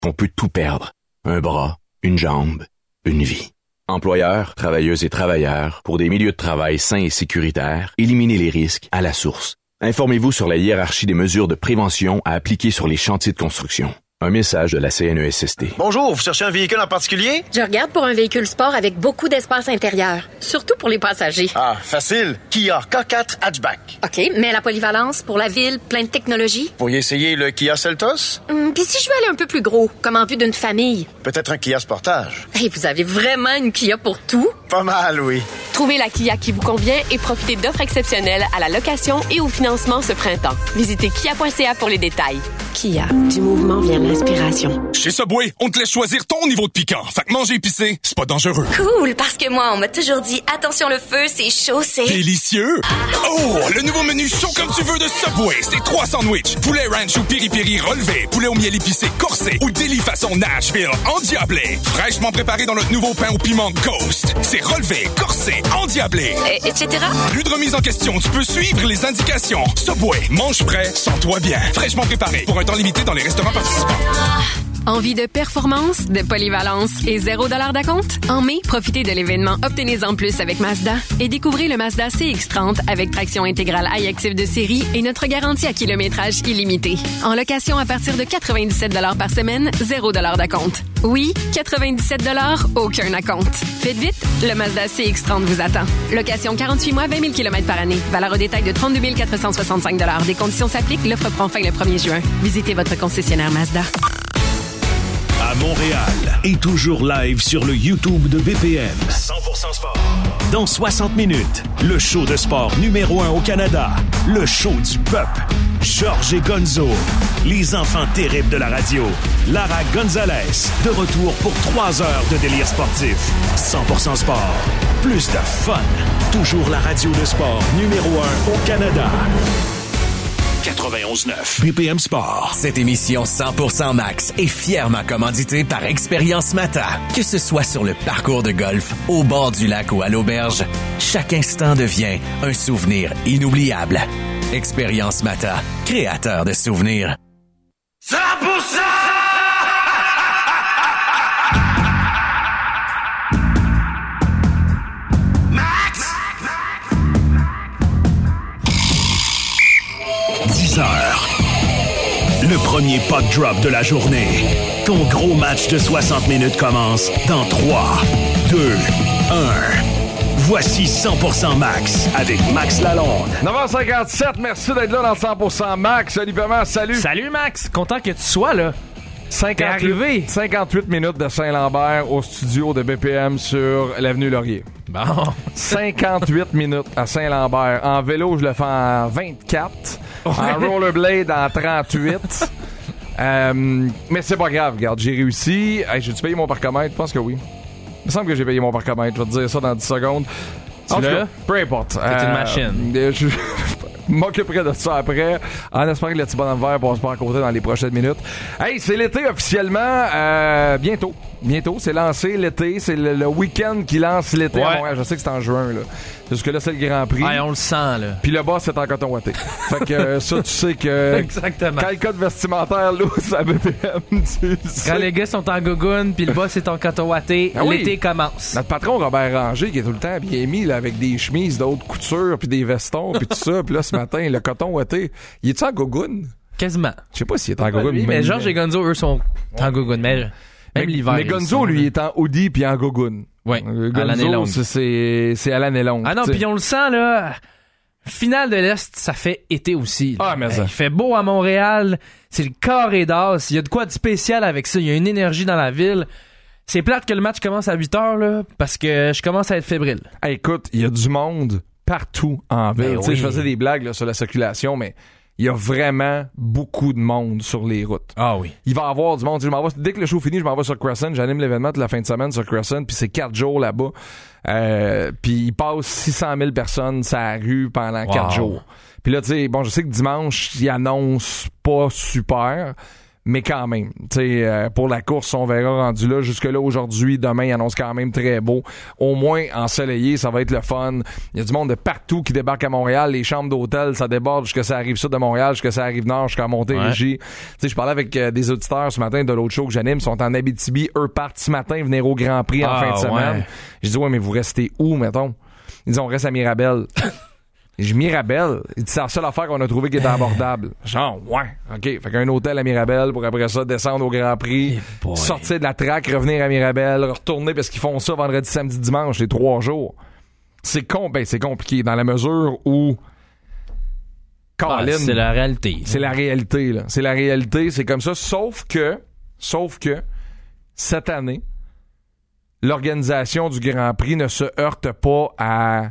qu'on peut tout perdre. Un bras, une jambe, une vie. Employeurs, travailleuses et travailleurs, pour des milieux de travail sains et sécuritaires, éliminez les risques à la source. Informez-vous sur la hiérarchie des mesures de prévention à appliquer sur les chantiers de construction. Un message de la CNESST. Bonjour, vous cherchez un véhicule en particulier? Je regarde pour un véhicule sport avec beaucoup d'espace intérieur, surtout pour les passagers. Ah, facile. Kia K4 Hatchback. OK, mais la polyvalence pour la ville, plein de technologie. Vous pourriez essayer le Kia Seltos? Puis si je veux aller un peu plus gros, comme en vue d'une famille? Peut-être un Kia Sportage. Hey, vous avez vraiment une Kia pour tout? Pas mal, oui. Trouvez la Kia qui vous convient et profitez d'offres exceptionnelles à la location et au financement ce printemps. Visitez kia.ca pour les détails. Kia, du mouvement vient l'inspiration. Chez Subway, on te laisse choisir ton niveau de piquant. Fait que manger épicé, c'est pas dangereux. Cool, parce que moi, on m'a toujours dit attention le feu, c'est chaud, c'est... Délicieux! Oh, le nouveau menu chaud comme tu veux de Subway. C'est 3 sandwichs. Poulet ranch ou piri-piri relevé. Poulet au miel épicé corsé. Ou délit façon Nashville endiablé. Fraîchement préparé dans notre nouveau pain au piment Ghost. C'est relevé, corsé, endiablé. Etc. Plus de remise en question. Tu peux suivre les indications. Subway, mange prêt, sens-toi bien. Fraîchement préparé pour un temps limité dans les restaurants participants. Envie de performance, de polyvalence et $0 d'acompte? En mai, profitez de l'événement Obtenez-en plus avec Mazda et découvrez le Mazda CX-30 avec traction intégrale iActive de série et notre garantie à kilométrage illimité. En location à partir de 97 $ par semaine, $0 d'acompte. Oui, 97 $, aucun acompte. Faites vite, le Mazda CX-30 vous attend. Location 48 mois, 20 000 km par année. Valeur au détail de 32 465 $. Des conditions s'appliquent. L'offre prend fin le 1er juin. Visitez votre concessionnaire Mazda. À Montréal et toujours live sur le YouTube de BPM. 100% sport. Dans 60 minutes, le show de sport numéro 1 au Canada. Le show du peuple. Georges et Gonzo. Les enfants terribles de la radio. Lara Gonzalez. De retour pour 3 heures de délire sportif. 100% sport. Plus de fun. Toujours la radio de sport numéro 1 au Canada. 91.9 BPM Sport. Cette émission 100% Max est fièrement commanditée par Expérience Mata. Que ce soit sur le parcours de golf, au bord du lac ou à l'auberge, chaque instant devient un souvenir inoubliable. Expérience Mata, créateur de souvenirs. 100%! Le premier puck drop de la journée. Ton gros match de 60 minutes commence dans 3, 2, 1. Voici 100% Max avec Max Lalonde. 9h57, merci d'être là dans 100% Max. Salut Paiement, salut. Salut Max, content que tu sois là. 58 minutes de Saint-Lambert au studio de BPM sur l'avenue Laurier. Bon. 58 minutes à Saint-Lambert. En vélo, je le fais en 24. Ouais. En rollerblade, en 38. Mais c'est pas grave, regarde, j'ai réussi. Hey, j'ai-tu payé mon parcomètre? Je pense que oui. Il me semble que j'ai payé mon parcomètre. Je vais te dire ça dans 10 secondes. En tout cas, peu importe. C'est une machine. Je m'occuperai de ça après, en espérant que le petit bonhomme vert passe pas à côté dans les prochaines minutes. Hey, c'est l'été officiellement. Bientôt. Bientôt, c'est lancé l'été. C'est le week-end qui lance l'été. Ouais. À Montréal. Je sais que c'est en juin, là. Jusque-là, c'est le Grand Prix. Ouais, on le sent, là. Puis le boss, c'est en coton ouaté. Fait que ça, tu sais que... Exactement. Quand le code vestimentaire lousse à BPM, tu sais. Quand les gars sont en gogoune, puis le boss est en coton ouaté, l'été commence. Notre patron, Robert Ranger, qui est tout le temps bien mis là, avec des chemises d'autres coutures, puis des vestons, puis tout ça. Puis là, ce matin, le coton ouaté, il est-tu en gogoune? Quasiment. Je sais pas s'il est en gogoune. Mais Georges et Gonzo, eux, sont en gogoune. Même l'hiver. Mais Gonzo, lui, est en hoodie puis en gogoune. Oui, à l'année longue. C'est à l'année longue. Ah non, puis on le sent, là. Finale de l'Est, ça fait été aussi. Là. Ah, mais ça. Il fait beau à Montréal. C'est le carré d'as. Il y a de quoi de spécial avec ça. Il y a une énergie dans la ville. C'est plate que le match commence à 8h, là, parce que je commence à être fébrile. Hey, écoute, il y a du monde partout en ville. Oui. Je faisais des blagues là, sur la circulation, mais il y a vraiment beaucoup de monde sur les routes. Ah oui. Il va y avoir du monde. Dès que le show finit, je m'en vais sur Crescent. J'anime l'événement toute la fin de semaine sur Crescent, puis c'est 4 jours là-bas. Puis il passe 600 000 personnes sur la rue pendant 4 jours. Puis là, tu sais, bon, je sais que dimanche, ils annoncent pas super, Mais quand même, tu sais, pour la course, on verra rendu là. Jusque-là, aujourd'hui, demain, il annonce quand même très beau. Au moins, ensoleillé, ça va être le fun. Il y a du monde de partout qui débarque à Montréal. Les chambres d'hôtel, ça déborde jusqu'à ça arrive sud de Montréal, jusqu'à ça arrive nord, jusqu'à Montérégie. Tu sais, je parlais avec des auditeurs ce matin de l'autre show que j'anime. Ils sont en Abitibi. Eux partent ce matin venir au Grand Prix en fin de semaine. Ouais. Je dis, ouais, mais vous restez où, mettons? Ils disent, on reste à Mirabel. J'ai Mirabel. Il dit, c'est la seule affaire qu'on a trouvé qui était abordable. Genre, ouais. OK. Fait qu'un hôtel à Mirabel pour après ça descendre au Grand Prix, sortir de la track, revenir à Mirabel, retourner parce qu'ils font ça vendredi, samedi, dimanche, les 3 jours. C'est compliqué dans la mesure où Colin, c'est la réalité. C'est la réalité, là. C'est la réalité. C'est comme ça. Sauf que, cette année, l'organisation du Grand Prix ne se heurte pas à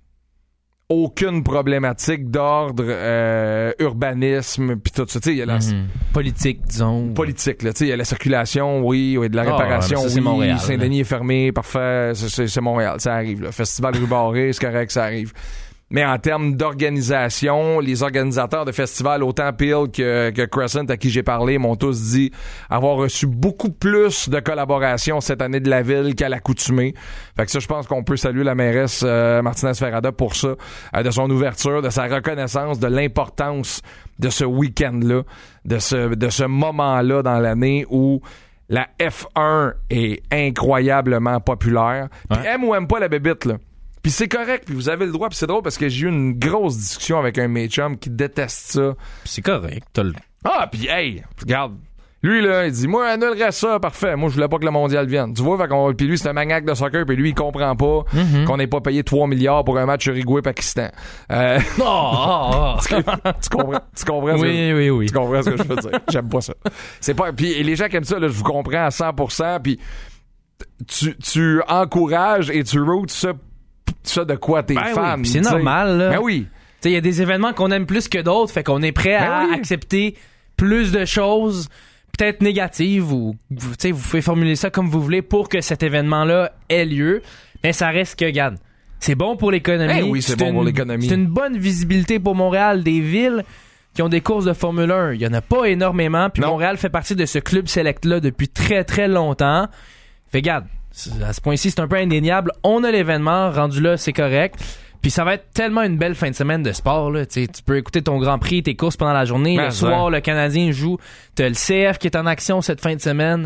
aucune problématique d'ordre urbanisme puis tout ça, tu sais, il y a la politique, disons. Politique, là, tu sais, il y a la circulation, oui, de la réparation, ouais, ça, oui, c'est Montréal, Saint-Denis est fermé, parfait, c'est Montréal, ça arrive, là. Festival Rue Barrée, c'est correct, ça arrive. Mais en termes d'organisation, les organisateurs de festivals, autant Peel que Crescent, à qui j'ai parlé, m'ont tous dit avoir reçu beaucoup plus de collaboration cette année de la ville qu'à l'accoutumée. Fait que ça, je pense qu'on peut saluer la mairesse Martinez Ferrada pour ça, de son ouverture, de sa reconnaissance, de l'importance de ce week-end-là, de ce moment-là dans l'année où la F1 est incroyablement populaire. Puis aime ou aime pas la bébite, là. Puis c'est correct, puis vous avez le droit, puis c'est drôle parce que j'ai eu une grosse discussion avec un de mes chums qui déteste ça. Puis c'est correct, Ah, puis hey, regarde, lui là, il dit, moi, annulerais ça, parfait, moi je voulais pas que le mondial vienne. Tu vois, puis lui c'est un maniaque de soccer, puis lui il comprend pas qu'on n'ait pas payé 3 milliards pour un match Uruguay-Pakistan. Tu comprends Oui. Tu comprends ce que je veux dire. J'aime pas ça. C'est pas, puis les gens qui aiment ça, là, je vous comprends à 100%, puis tu encourages et tu routes ça de quoi t'es fan. Oui, c'est normal, là. Ben oui. Il y a des événements qu'on aime plus que d'autres, fait qu'on est prêt à accepter plus de choses, peut-être négatives, ou vous pouvez formuler ça comme vous voulez pour que cet événement-là ait lieu. Mais ça reste que, regarde, c'est bon pour l'économie. Oui, c'est bon pour l'économie. C'est une bonne visibilité pour Montréal, des villes qui ont des courses de Formule 1. Il y en a pas énormément, puis Montréal fait partie de ce club select-là depuis très, très longtemps. Fait, regarde, à ce point-ci, c'est un peu indéniable. On a l'événement, rendu là, c'est correct. Puis ça va être tellement une belle fin de semaine de sport, là. Tu peux écouter ton Grand Prix, tes courses pendant la journée. Le soir, le Canadien joue. T'as le CF qui est en action cette fin de semaine.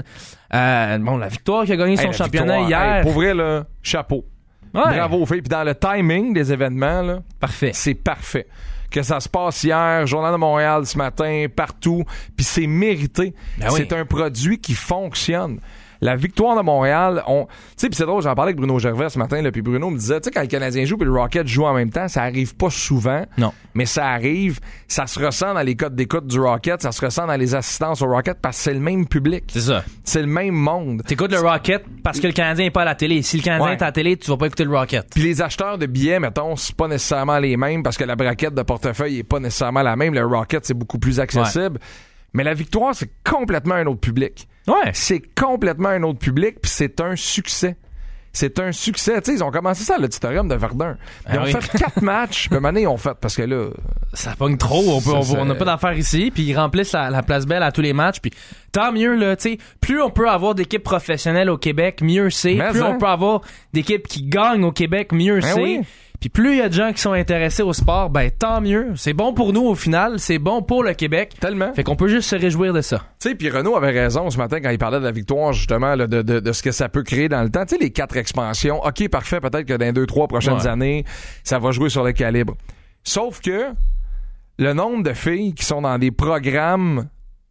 La Victoire qui a gagné son championnat hier. Pour vrai, là, chapeau. Ouais. Bravo aux filles. Puis dans le timing des événements, là, parfait. C'est parfait. Que ça se passe hier, Journal de Montréal ce matin, partout. Puis c'est mérité. C'est un produit qui fonctionne. La Victoire de Montréal, tu sais, puis c'est drôle, j'en parlais avec Bruno Gervais ce matin, puis Bruno me disait, tu sais, quand le Canadien joue puis le Rocket joue en même temps, ça arrive pas souvent. Non. Mais ça arrive, ça se ressent dans les codes d'écoute du Rocket, ça se ressent dans les assistances au Rocket parce que c'est le même public. C'est ça. C'est le même monde. T'écoutes le Rocket parce que le Canadien est pas à la télé. Si le Canadien est à la télé, tu vas pas écouter le Rocket. Puis les acheteurs de billets, mettons, c'est pas nécessairement les mêmes parce que la braquette de portefeuille est pas nécessairement la même. Le Rocket, c'est beaucoup plus accessible. Mais la Victoire, c'est complètement un autre public. Ouais. C'est complètement un autre public, puis c'est un succès. C'est un succès. Tu sais, ils ont commencé ça à l'auditorium de Verdun. Ils ont fait 4 matchs, puis maintenant ils ont fait, parce que là... Ça pogne trop, on n'a pas d'affaires ici, puis ils remplissent la place belle à tous les matchs, puis tant mieux, là, tu sais, plus on peut avoir d'équipes professionnelles au Québec, mieux c'est. Plus on peut avoir d'équipes qui gagnent au Québec, mieux c'est. Oui. Puis plus il y a de gens qui sont intéressés au sport, ben tant mieux. C'est bon pour nous au final, c'est bon pour le Québec. Tellement. Fait qu'on peut juste se réjouir de ça. Tu sais, puis Renaud avait raison ce matin quand il parlait de la Victoire, justement, là, de ce que ça peut créer dans le temps. Tu sais, les 4 expansions, OK, parfait, peut-être que dans les 2-3 prochaines années, ça va jouer sur le calibre. Sauf que le nombre de filles qui sont dans des programmes...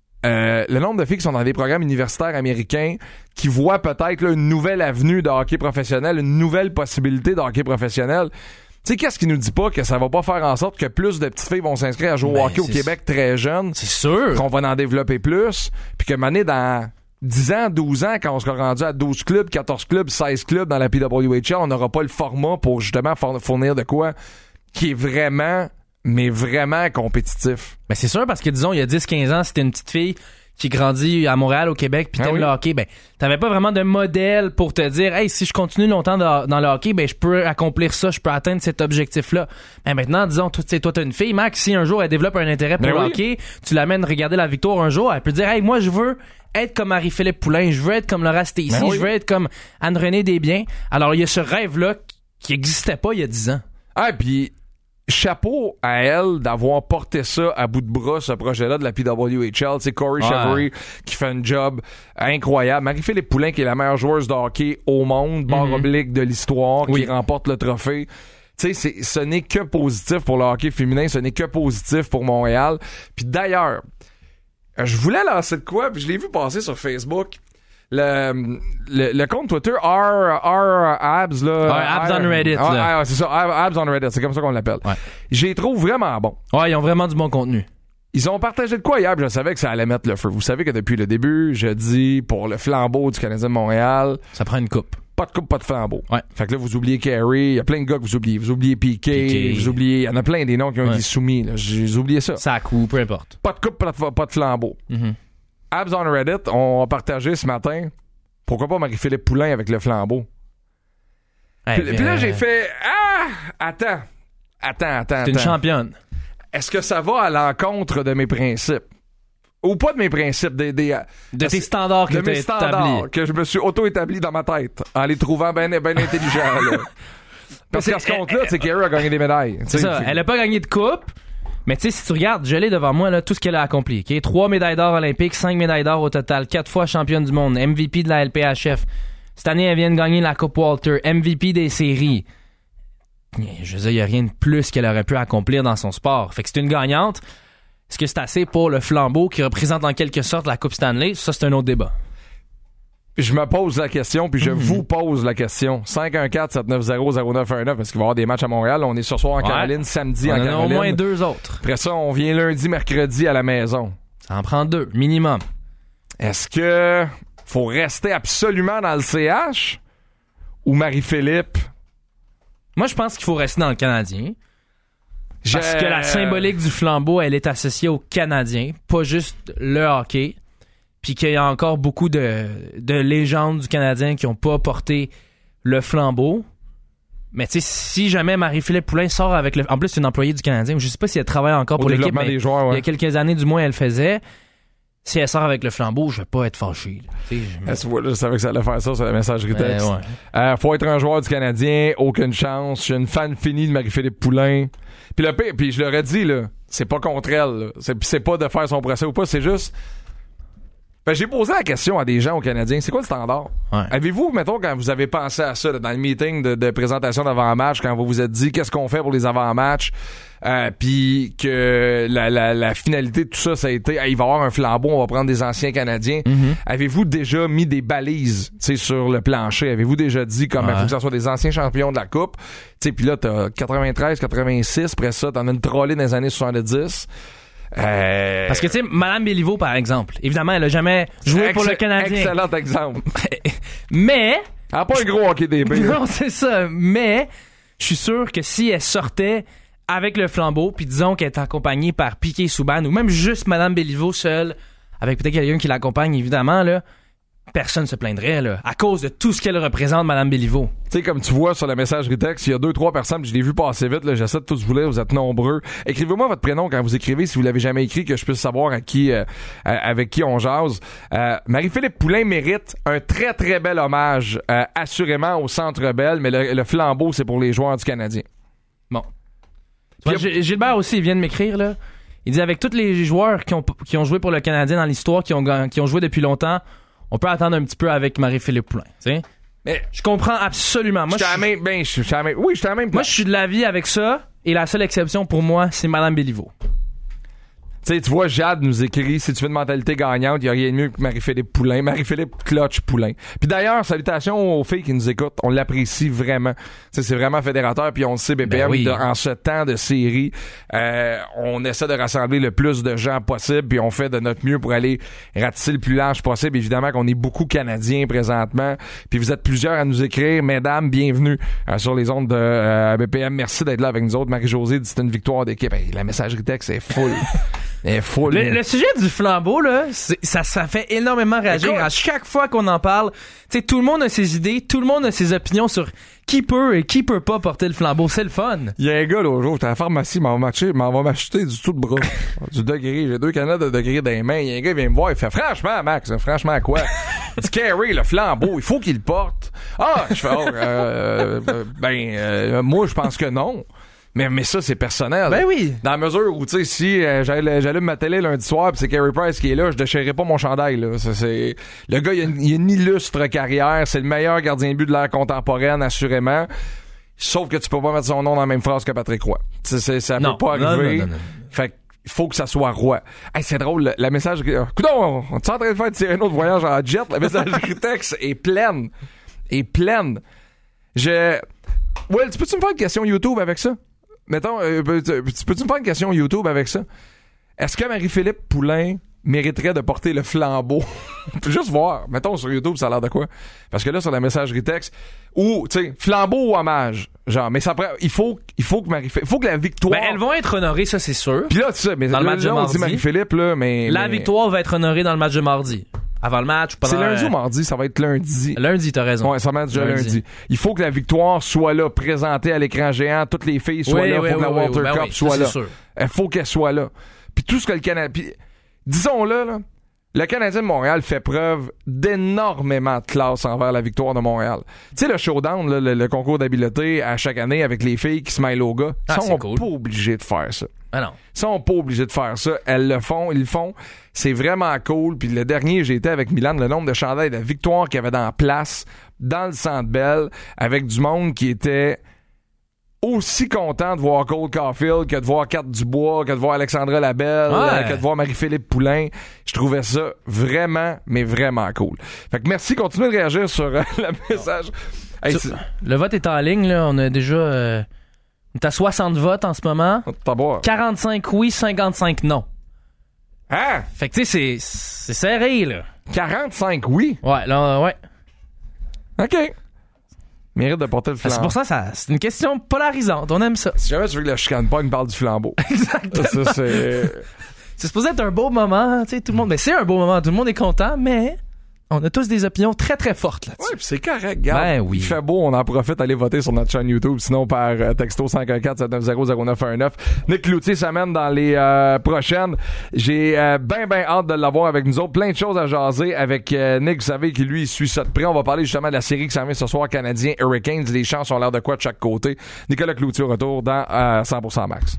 universitaires américains qui voient peut-être là, une nouvelle avenue de hockey professionnel, une nouvelle possibilité de hockey professionnel. Tu sais, qu'est-ce qui nous dit pas que ça va pas faire en sorte que plus de petites filles vont s'inscrire à jouer au hockey au Québec très jeunes? C'est sûr. Qu'on va en développer plus. Puis que mané dans 10 ans, 12 ans, quand on sera rendu à 12 clubs, 14 clubs, 16 clubs dans la PWHL, on n'aura pas le format pour justement fournir de quoi qui est vraiment... mais vraiment compétitif. Ben c'est sûr parce que disons il y a 10-15 ans, c'était une petite fille qui grandit à Montréal, au Québec, puis t'aimes le hockey, ben t'avais pas vraiment de modèle pour te dire, hey, si je continue longtemps dans le hockey, ben je peux accomplir ça, je peux atteindre cet objectif-là. Ben maintenant, disons, toi t'as une fille, Max, si un jour elle développe un intérêt pour le hockey, tu l'amènes regarder la victoire un jour, elle peut dire, hey, moi je veux être comme Marie-Philippe Poulin, je veux être comme Laura Stacey, je veux être comme Anne-Renée Desbiens. Alors il y a ce rêve-là qui existait pas il y a 10 ans. Ah, puis chapeau à elle d'avoir porté ça à bout de bras, ce projet-là de la PWHL. C'est Corey Chevery qui fait un job incroyable. Marie-Philippe Poulin, qui est la meilleure joueuse de hockey au monde, barre oblique de l'histoire, qui remporte le trophée. Tu sais, ce n'est que positif pour le hockey féminin, ce n'est que positif pour Montréal. Puis d'ailleurs, je voulais lancer de quoi, puis je l'ai vu passer sur Facebook. Le compte Twitter Abs là, Abs on Reddit là. C'est ça, Abs on Reddit, c'est comme ça qu'on l'appelle. Je les trouve vraiment bons. Ouais, ils ont vraiment du bon contenu. Ils ont partagé de quoi hier, puis je savais que ça allait mettre le feu. Vous savez que depuis le début, je dis pour le flambeau du Canadien de Montréal, ça prend une coupe. Pas de coupe, pas de flambeau. Fait que là, vous oubliez Carey, il y a plein de gars que vous oubliez. Vous oubliez Piqué, vous oubliez, il y en a plein des noms qui ont été soumis, là. J'ai oublié ça. Ça a coup, peu importe. Pas de coupe, pas de flambeau. Abs on Reddit, on a partagé ce matin, pourquoi pas Marie-Philippe Poulin avec le flambeau. Puis là, j'ai fait, attends. C'est une championne. Est-ce que ça va à l'encontre de mes principes? Ou pas de mes principes, de tes standards que de mes standards que je me suis auto-établi dans ma tête en les trouvant bien intelligents. Là. Parce qu'à ce compte-là, tu sais, Carey a gagné des médailles. C'est ça, elle a pas gagné de coupe, mais tu sais, si tu regardes, je l'ai devant moi, là, tout ce qu'elle a accompli. Okay? 3 médailles d'or olympiques, 5 médailles d'or au total, 4 fois championne du monde, MVP de la LPHF. Cette année, elle vient de gagner la Coupe Walter, MVP des séries. Je veux dire, il n'y a rien de plus qu'elle aurait pu accomplir dans son sport. Fait que c'est une gagnante. Est-ce que c'est assez pour le flambeau qui représente en quelque sorte la Coupe Stanley? Ça, c'est un autre débat. Je me pose la question, puis je vous pose la question. 514-790-0919, parce qu'il va y avoir des matchs à Montréal. On est ce soir en Caroline, samedi en Caroline. On en a au moins 2 autres. Après ça, on vient lundi, mercredi à la maison. Ça en prend 2, minimum. Est-ce que faut rester absolument dans le CH ou Marie-Philippe? Moi, je pense qu'il faut rester dans le Canadien. Parce que la symbolique du flambeau, elle est associée aux Canadiens, pas juste le hockey. Puis qu'il y a encore beaucoup de légendes du Canadien qui n'ont pas porté le flambeau. Mais tu sais, si jamais Marie-Philippe Poulin sort avec le... En plus, c'est une employée du Canadien. Je sais pas si elle travaille encore pour l'équipe, mais joueurs, il y a quelques années, du moins, elle le faisait. Si elle sort avec le flambeau, je vais pas être fâché. Je savais que ça allait faire ça sur la messagerie texte. Faut être un joueur du Canadien, aucune chance. Je suis une fan finie de Marie-Philippe Poulin. Puis le pire, puis je l'aurais dit, là, c'est pas contre elle. Là. C'est pas de faire son procès ou pas, c'est juste... j'ai posé la question à des gens au Canadien, c'est quoi le standard? Avez-vous, mettons, quand vous avez pensé à ça, là, dans le meeting de présentation d'avant-match, quand vous vous êtes dit qu'est-ce qu'on fait pour les avant-matchs, puis que la finalité de tout ça, ça a été, il va y avoir un flambeau, on va prendre des anciens Canadiens. Avez-vous déjà mis des balises, sur le plancher? Avez-vous déjà dit comme il faut que ça soit des anciens champions de la Coupe? Puis là, t'as 93, 86, après ça, t'en as une trollée dans les années 70. Parce que tu sais, Madame Béliveau par exemple, évidemment elle a jamais joué pour le Canadien. Excellent exemple. Mais elle a pas un gros hockey des billes. Non, c'est ça. Mais je suis sûr que si elle sortait avec le flambeau, puis disons qu'elle est accompagnée par Piqué Souban ou même juste Madame Béliveau seule, avec peut-être quelqu'un qui l'accompagne évidemment là, personne se plaindrait là, à cause de tout ce qu'elle représente, Madame Béliveau. Tu sais, comme tu vois sur la messagerie texte, il y a 2-3 personnes, je l'ai vu passer vite, là, j'essaie de tous vous lire, vous êtes nombreux. Écrivez-moi votre prénom quand vous écrivez, si vous l'avez jamais écrit, que je puisse savoir avec qui on jase. Marie-Philippe Poulin mérite un très très bel hommage, assurément au Centre Bell, mais le flambeau, c'est pour les joueurs du Canadien. Bon. Gilbert aussi, il vient de m'écrire, là. Il dit, avec tous les joueurs qui ont joué pour le Canadien dans l'histoire, qui ont joué depuis longtemps, on peut attendre un petit peu avec Marie-Philippe Poulin, tu sais. Mais je comprends absolument. Moi, je suis à la même place. Moi, je suis de l'avis avec ça, et la seule exception pour moi, c'est Madame Béliveau. Tu sais, tu vois, Jade nous écrit, si tu veux une mentalité gagnante, il n'y a rien de mieux que Marie-Philippe Poulin. Marie-Philippe Clutch Poulin. Puis d'ailleurs, salutations aux filles qui nous écoutent. On l'apprécie vraiment. Tu sais, c'est vraiment fédérateur. Puis on le sait, BPM, en ce temps de série, on essaie de rassembler le plus de gens possible. Puis on fait de notre mieux pour aller ratisser le plus large possible. Évidemment qu'on est beaucoup Canadiens présentement. Puis vous êtes plusieurs à nous écrire. Mesdames, bienvenue sur les ondes de BPM. Merci d'être là avec nous autres. Marie-Josée dit c'est une victoire d'équipe. Hey, la messagerie texte est full. Le sujet du flambeau, là, ça fait énormément réagir. Écoute, à chaque fois qu'on en parle, tu sais, tout le monde a ses idées, tout le monde a ses opinions sur qui peut et qui peut pas porter le flambeau. C'est le fun. Il y a un gars, l'autre jour, j'étais à la pharmacie, m'en va m'acheter du tout de bras. Du degré. J'ai 2 canettes de degré dans les mains. Il y a un gars, il vient me voir, il fait, franchement, Max, franchement, quoi? Il dit, Carey, le flambeau, il faut qu'il le porte. Ah, je fais, moi, je pense que non. Mais ça, c'est personnel. Ben oui. Dans la mesure où, tu sais, si j'allume ma télé lundi soir pis c'est Carey Price qui est là, je déchirerai pas mon chandail, là. Le gars, il a une illustre carrière. C'est le meilleur gardien de but de l'ère contemporaine, assurément. Sauf que tu peux pas mettre son nom dans la même phrase que Patrick Roy. Ça peut pas arriver. Non. Fait il faut que ça soit Roy. Hey, c'est drôle, la messagerie... Coudon, on est en train de faire tirer un autre voyage en jet. La messagerie texte est pleine. Well, tu peux-tu me faire une question YouTube avec ça? Mettons, peux-tu me faire une question YouTube avec ça? Est-ce que Marie-Philippe Poulain mériterait de porter le flambeau? On peut juste voir. Mettons, sur YouTube, ça a l'air de quoi? Parce que là, sur la messagerie texte, ou, tu sais, flambeau ou hommage. Genre, mais ça il faut que Marie-Philippe, il faut que la victoire... Ben, elles vont être honorées, ça, c'est sûr. Puis là, tu sais, mais dans le match de mardi, on dit Marie-Philippe, là, mais... La victoire va être honorée dans le match de mardi. Avant le match, pendant... C'est lundi ou mardi? Ça va être lundi. Lundi, t'as raison. Ouais, ça va être déjà lundi. Il faut que la victoire soit là, présentée à l'écran géant. Toutes les filles soient là. Il faut que la Walter Cup soit là. Il faut qu'elle soit là. Puis tout ce que le Canadien... Puis, disons-le, là, le Canadien de Montréal fait preuve d'énormément de classe envers la victoire de Montréal. Tu sais, le showdown, là, le concours d'habileté à chaque année avec les filles qui se mêlent aux gars, ils sont pas obligés de faire ça. Ah non. Ils sont pas obligés de faire ça. Elles le font, ils le font. C'est vraiment cool. Puis le dernier, j'ai été avec Milan, le nombre de chandails de victoire qu'il y avait dans la place, dans le Centre Bell, avec du monde qui était aussi content de voir Cole Caulfield que de voir Kat Dubois, que de voir Alexandra Labelle, que de voir Marie-Philippe Poulain. Je trouvais ça vraiment, mais vraiment cool. Fait que merci, continuez de réagir sur le message. Hey, le vote est en ligne, là. On a déjà... On est à 60 votes en ce moment. 45 oui, 55 non. Hein? Fait que tu sais, c'est serré, là. 45 oui? Ouais, là, ouais. OK. Mérite de porter le flambeau. C'est pour ça, c'est une question polarisante. On aime ça. Si jamais tu veux que le chicane pas, il me parle du flambeau. Exactement. Ça, c'est supposé être un beau moment, tu sais, tout le monde. Mais c'est un beau moment, tout le monde est content, mais on a tous des opinions très très fortes là-dessus. Ouais, puis c'est correct, gars. Ben oui. Il fait beau, on en profite, allez voter sur notre chaîne YouTube, sinon par texto 514-790-0919. Nick Cloutier s'amène dans les prochaines. J'ai ben hâte de l'avoir avec nous autres. Plein de choses à jaser avec Nick, vous savez qu'il lui il suit ça de près. On va parler justement de la série qui s'en vient ce soir, Canadien Hurricanes. Les chances ont l'air de quoi de chaque côté. Nicolas Cloutier au retour dans 100% Max.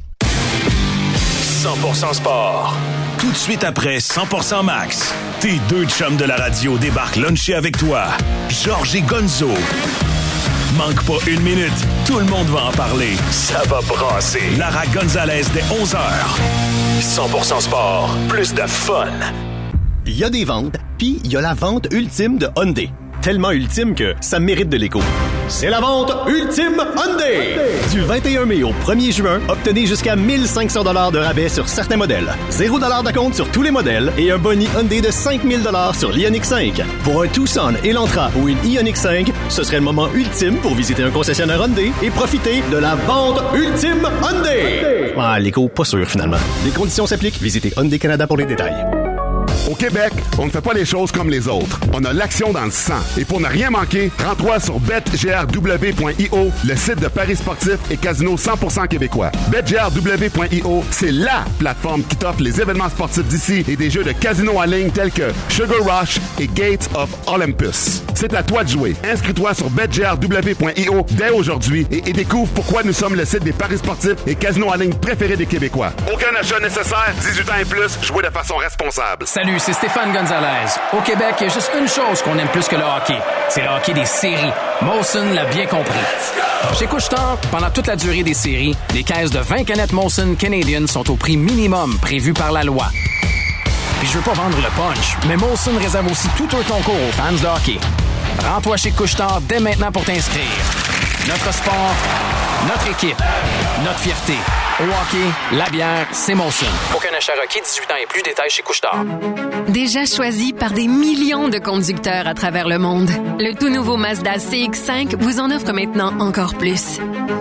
100% Sport. Tout de suite après 100% Max, tes deux chums de la radio débarquent luncher avec toi. Georges et Gonzo. Manque pas une minute, tout le monde va en parler. Ça va brasser. Lara Gonzalez dès 11h. 100% Sport, plus de fun. Il y a des ventes, puis il y a la vente ultime de Hyundai. Tellement ultime que ça mérite de l'écho. C'est la vente ultime Hyundai! Du 21 mai au 1er juin, obtenez jusqu'à 1500 $ de rabais sur certains modèles. 0 $ d'acompte sur tous les modèles et un boni Hyundai de 5000 $ sur l'Ioniq 5. Pour un Tucson, Elantra ou une Ioniq 5, ce serait le moment ultime pour visiter un concessionnaire Hyundai et profiter de la vente ultime Hyundai! Ah, l'écho, pas sûr finalement. Les conditions s'appliquent. Visitez Hyundai Canada pour les détails. Au Québec, on ne fait pas les choses comme les autres. On a l'action dans le sang. Et pour ne rien manquer, rends-toi sur betgrw.io, le site de paris sportifs et casino 100% québécois. betgrw.io, c'est LA plateforme qui t'offre les événements sportifs d'ici et des jeux de casino en ligne tels que Sugar Rush et Gates of Olympus. C'est à toi de jouer. Inscris-toi sur betgrw.io dès aujourd'hui et découvre pourquoi nous sommes le site des paris sportifs et casinos en ligne préférés des Québécois. Aucun achat nécessaire, 18 ans et plus, jouez de façon responsable. Salut, c'est Stéphane Gonzalez. Au Québec, il y a juste une chose qu'on aime plus que le hockey. C'est le hockey des séries. Molson l'a bien compris. Chez Couche-Tard, pendant toute la durée des séries, les caisses de 20 canettes Molson Canadian sont au prix minimum prévu par la loi. Puis je veux pas vendre le punch, mais Molson réserve aussi tout un concours aux fans de hockey. Rends-toi chez Couche-Tard dès maintenant pour t'inscrire. Notre sport, notre équipe, notre fierté. Au hockey, la bière, c'est Molson. Aucun achat requis, 18 ans et plus, détails chez Couche-Tard. Déjà choisi par des millions de conducteurs à travers le monde, le tout nouveau Mazda CX-5 vous en offre maintenant encore plus.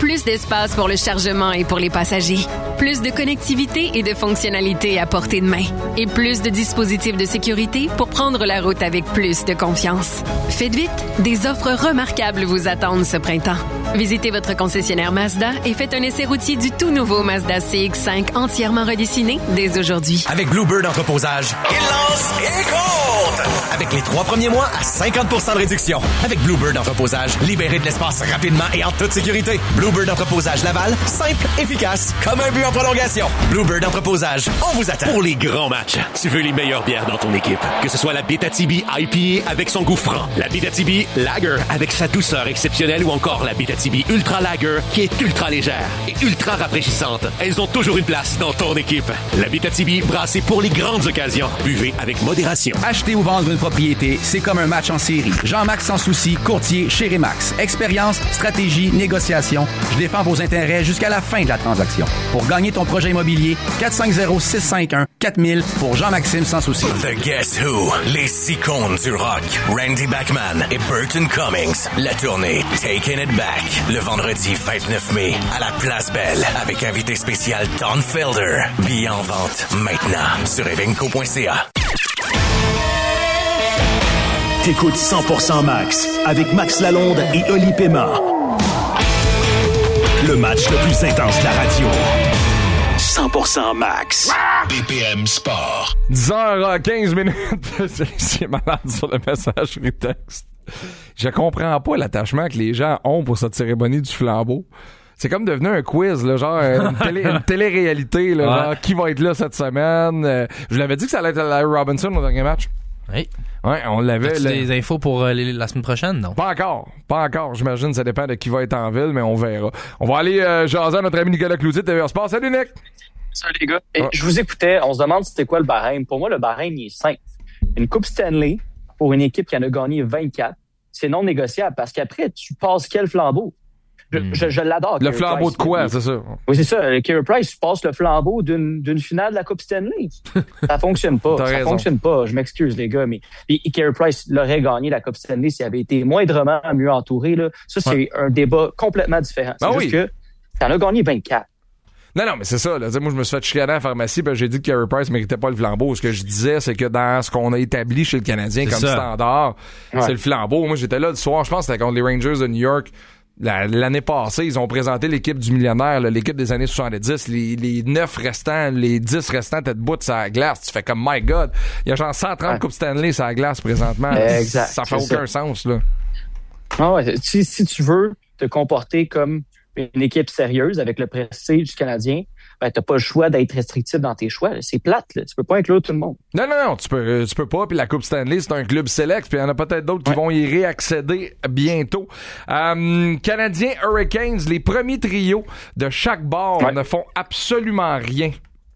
Plus d'espace pour le chargement et pour les passagers. Plus de connectivité et de fonctionnalités à portée de main. Et plus de dispositifs de sécurité pour prendre la route avec plus de confiance. Faites vite, des offres remarquables vous attendent ce printemps. Visitez votre concessionnaire Mazda et faites un essai routier du tout nouveau Mazda CX-5 entièrement redessiné dès aujourd'hui. Avec Bluebird Entreposage, il lance et compte! Avec les 3 premiers mois à 50% de réduction. Avec Bluebird Entreposage, libérez de l'espace rapidement et en toute sécurité. Bluebird Entreposage Laval, simple, efficace, comme un but en prolongation. Bluebird Entreposage, on vous attend. Pour les grands matchs, tu veux les meilleures bières dans ton équipe. Que ce soit la Bétatibi IPA avec son goût franc, la Bétatibi Lager avec sa douceur exceptionnelle ou encore la Bétatibi Ultra Lager qui est ultra légère et ultra rafraîchissante. Elles ont toujours une place dans ton équipe. La Bétatibi, brassée pour les grandes occasions. Buvez avec modération. Acheter ou vendre une propriété, c'est comme un match en série. Jean-Max Sans Souci, courtier chez Remax. Expérience, stratégie, négociation. Je défends vos intérêts jusqu'à la fin de la transaction. Pour gagner ton projet immobilier, 450-651-4000 pour Jean-Maxime Sans Souci. The Guess Who, les icônes du rock, Randy Bachman et Burton Cummings. La tournée Taking It Back, le vendredi 29 mai à la Place Belle avec invité spécial Don Felder. Billets en vente maintenant sur evenco.ca. T'écoutes 100% Max avec Max Lalonde et Oli Pema. Le match le plus intense de la radio. 100% Max. BPM Sport. 10h15. C'est malade sur le messagerie texte. Je comprends pas l'attachement que les gens ont pour cette cérémonie du flambeau. C'est comme devenu un quiz, là, genre une télé-réalité, là, ouais. Genre qui va être là cette semaine. Je vous l'avais dit que ça allait être Larry Robinson au dernier match. Oui. Ouais, on l'avait. As-tu des infos pour la semaine prochaine, non? Pas encore. J'imagine, ça dépend de qui va être en ville, mais on verra. On va aller jaser à notre ami Nicolas Cloutier de TVA Sport. Salut, Nick! Salut, les gars. Et je vous écoutais, on se demande c'était quoi le barème. Pour moi, le barème, il est simple. Une Coupe Stanley pour une équipe qui en a gagné 24, c'est non négociable parce qu'après, tu passes quel flambeau? Je l'adore. Le flambeau de quoi, c'est ça? Oui, c'est ça. Carey Price, tu passes le flambeau d'une finale de la Coupe Stanley. Ça fonctionne pas. Fonctionne pas. Je m'excuse, les gars, mais Carey Price l'aurait gagné la Coupe Stanley s'il avait été moindrement mieux entouré, là. Ça, c'est un débat complètement différent. C'est juste que t'en as gagné 24. Non, mais c'est ça. Là. Moi, je me suis fait chicaner à la pharmacie parce que j'ai dit que Carey Price méritait pas le flambeau. Ce que je disais, c'est que dans ce qu'on a établi chez le Canadien comme standard, c'est le flambeau. Moi, j'étais là le soir, je pense que c'était contre les Rangers de New York. L'année passée, ils ont présenté l'équipe du millionnaire, là, l'équipe des années 70. Les 9 restants, les 10 restants étaient debout sur la glace. Tu fais comme, my God, il y a genre 130 Coupes Stanley sur la glace présentement. Exact. Ça fait aucun sens, là. Ah ouais, si tu veux te comporter comme une équipe sérieuse avec le prestige du Canadien, ben t'as pas le choix d'être restrictif dans tes choix. C'est plate, là. Tu peux pas inclure tout le monde. Non, tu peux pas. Puis la Coupe Stanley, c'est un club select. Puis il y en a peut-être d'autres qui vont y réaccéder bientôt. Canadiens, Hurricanes, les premiers trios de chaque bord ne font absolument rien.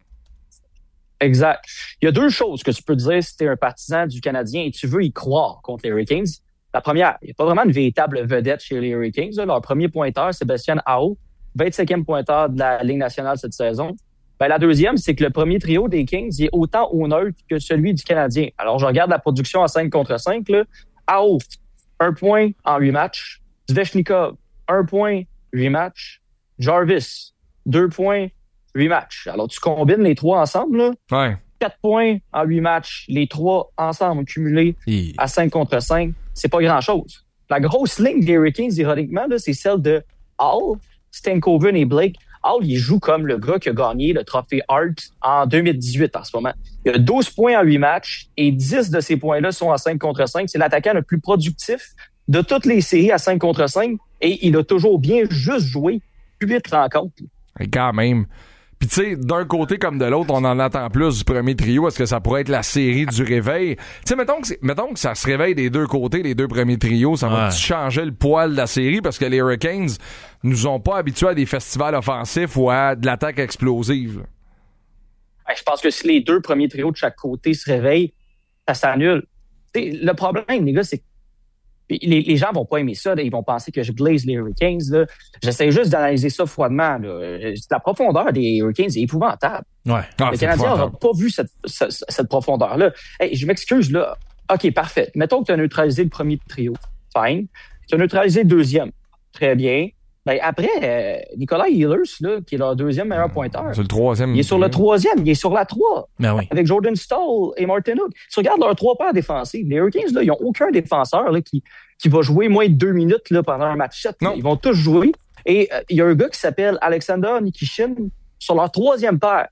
Exact. Il y a deux choses que tu peux dire si t'es un partisan du Canadien et tu veux y croire contre les Hurricanes. La première, il n'y a pas vraiment une véritable vedette chez les Hurricanes. Là. Leur premier pointeur, Sébastien Aho, 25e pointeur de la Ligue nationale cette saison. Ben, la deuxième, c'est que le premier trio des Kings il est autant au neutre que celui du Canadien. Alors, je regarde la production à 5 contre 5. Là. Aho, 1 point en 8 matchs. Svechnikov, 1 point, 8 matchs. Jarvis, 2 points, 8 matchs. Alors, tu combines les trois ensemble, là. Ouais. 4 points en 8 matchs, les trois ensemble cumulés à 5 contre 5, c'est pas grand-chose. La grosse ligne des Hurricanes, ironiquement, là, c'est celle de Hall, Stankoven et Blake. Hall, il joue comme le gars qui a gagné le trophée Hart en 2018 en ce moment. Il a 12 points en 8 matchs et 10 de ces points-là sont à 5 contre 5. C'est l'attaquant le plus productif de toutes les séries à 5 contre 5 et il a toujours bien juste joué 8 rencontres. Et quand même. Puis tu sais, d'un côté comme de l'autre, on en attend plus du premier trio. Est-ce que ça pourrait être la série du réveil? Tu sais, mettons que ça se réveille des deux côtés, les deux premiers trios, ça va changer le poil de la série parce que les Hurricanes nous ont pas habitués à des festivals offensifs ou à de l'attaque explosive. Je pense que si les deux premiers trios de chaque côté se réveillent, ça s'annule. T'sais, le problème, les gars, c'est que les gens vont pas aimer ça. Là. Ils vont penser que je glaze les Hurricanes. Là. J'essaie juste d'analyser ça froidement. Là. La profondeur des Hurricanes est épouvantable. Le Canadien n'aura pas vu cette profondeur-là. Hey, je m'excuse, là. OK, parfait. Mettons que tu as neutralisé le premier trio. Fine. Tu as neutralisé le deuxième. Très bien. Ben après, Nicolas Ehlers, là, qui est leur deuxième meilleur pointeur. C'est le troisième. Il est sur le troisième, il est sur la 3. Ben oui. Avec Jordan Staal et Martin Hook. Si tu regardes leurs 3 paires défensives, les Hurricanes, là, ils n'ont aucun défenseur là, qui va jouer moins de 2 minutes là, pendant un match 7. Ils vont tous jouer. Et il y a un gars qui s'appelle Alexander Nikishin sur leur troisième paire.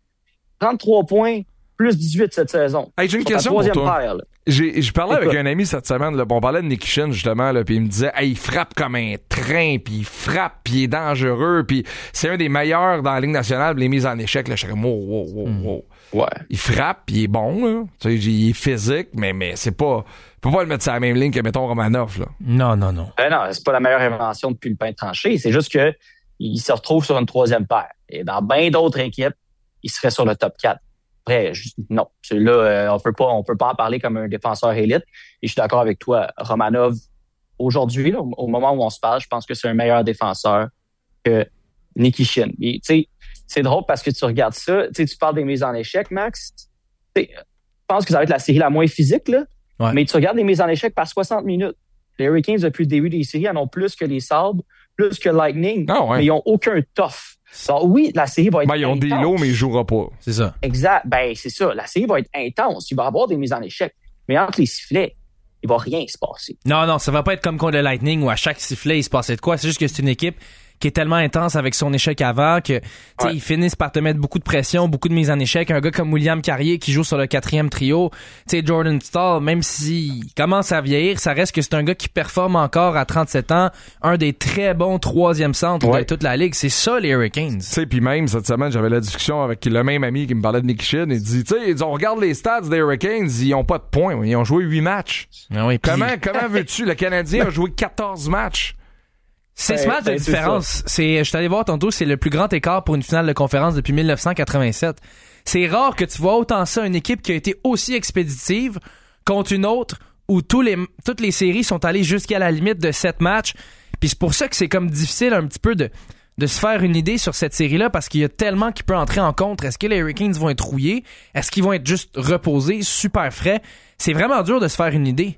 33 points, plus 18 cette saison. Hey, j'ai une question pour toi. J'ai parlé avec un ami cette semaine, là, on parlait de Nikishin justement, puis il me disait hey, il frappe comme un train, puis il frappe, puis il est dangereux, puis c'est un des meilleurs dans la Ligue nationale, les mises en échec. Là, je suis comme wow. Ouais. Il frappe, puis il est bon, là. Tu sais, il est physique, mais c'est pas... On peut pas le mettre sur la même ligne que, mettons, Romanov, là. Non. Non, c'est pas la meilleure invention depuis le pain tranché. C'est juste que il se retrouve sur une troisième paire. Et dans bien d'autres équipes, il serait sur le top 4. Après, non. Celui-là, on peut pas en parler comme un défenseur élite. Et je suis d'accord avec toi. Romanov, aujourd'hui, là, au moment où on se parle, je pense que c'est un meilleur défenseur que Nikishin. Tu sais, c'est drôle parce que tu regardes ça. Tu parles des mises en échec, Max. Je pense que ça va être la série la moins physique, là. Ouais. Mais tu regardes les mises en échec par 60 minutes. Les Hurricanes, depuis le début des séries, en ont plus que les Sabres, plus que Lightning. Mais ils n'ont aucun tough. Alors, oui, la série va être ils ont des lots, mais ils ne joueront pas. C'est ça. Exact. Ben, c'est ça. La série va être intense. Il va y avoir des mises en échec. Mais entre les sifflets, il va rien se passer. Non, ça va pas être comme contre le Lightning où à chaque sifflet, il se passait de quoi. C'est juste que c'est une équipe qui est tellement intense avec son échec avant que ils finissent par te mettre beaucoup de pression, beaucoup de mises en échec. Un gars comme William Carrier qui joue sur le 4e trio, Jordan Staal, même s'il commence à vieillir, ça reste que c'est un gars qui performe encore à 37 ans, un des très bons 3e centres de toute la ligue. C'est ça les Hurricanes. Tu sais, puis même cette semaine, j'avais la discussion avec le même ami qui me parlait de Nikishin. Il dit, tu sais, on regarde les stats des Hurricanes, ils ont pas de points. Ils ont joué 8 matchs. Comment veux-tu? Le Canadien a joué 14 matchs. C'est ce match de différence. Je suis allé voir tantôt, c'est le plus grand écart pour une finale de conférence depuis 1987. C'est rare que tu vois autant ça, une équipe qui a été aussi expéditive contre une autre où toutes les séries sont allées jusqu'à la limite de 7 matchs. Puis c'est pour ça que c'est comme difficile un petit peu de se faire une idée sur cette série-là parce qu'il y a tellement qui peut entrer en contre. Est-ce que les Hurricanes vont être rouillés? Est-ce qu'ils vont être juste reposés, super frais? C'est vraiment dur de se faire une idée.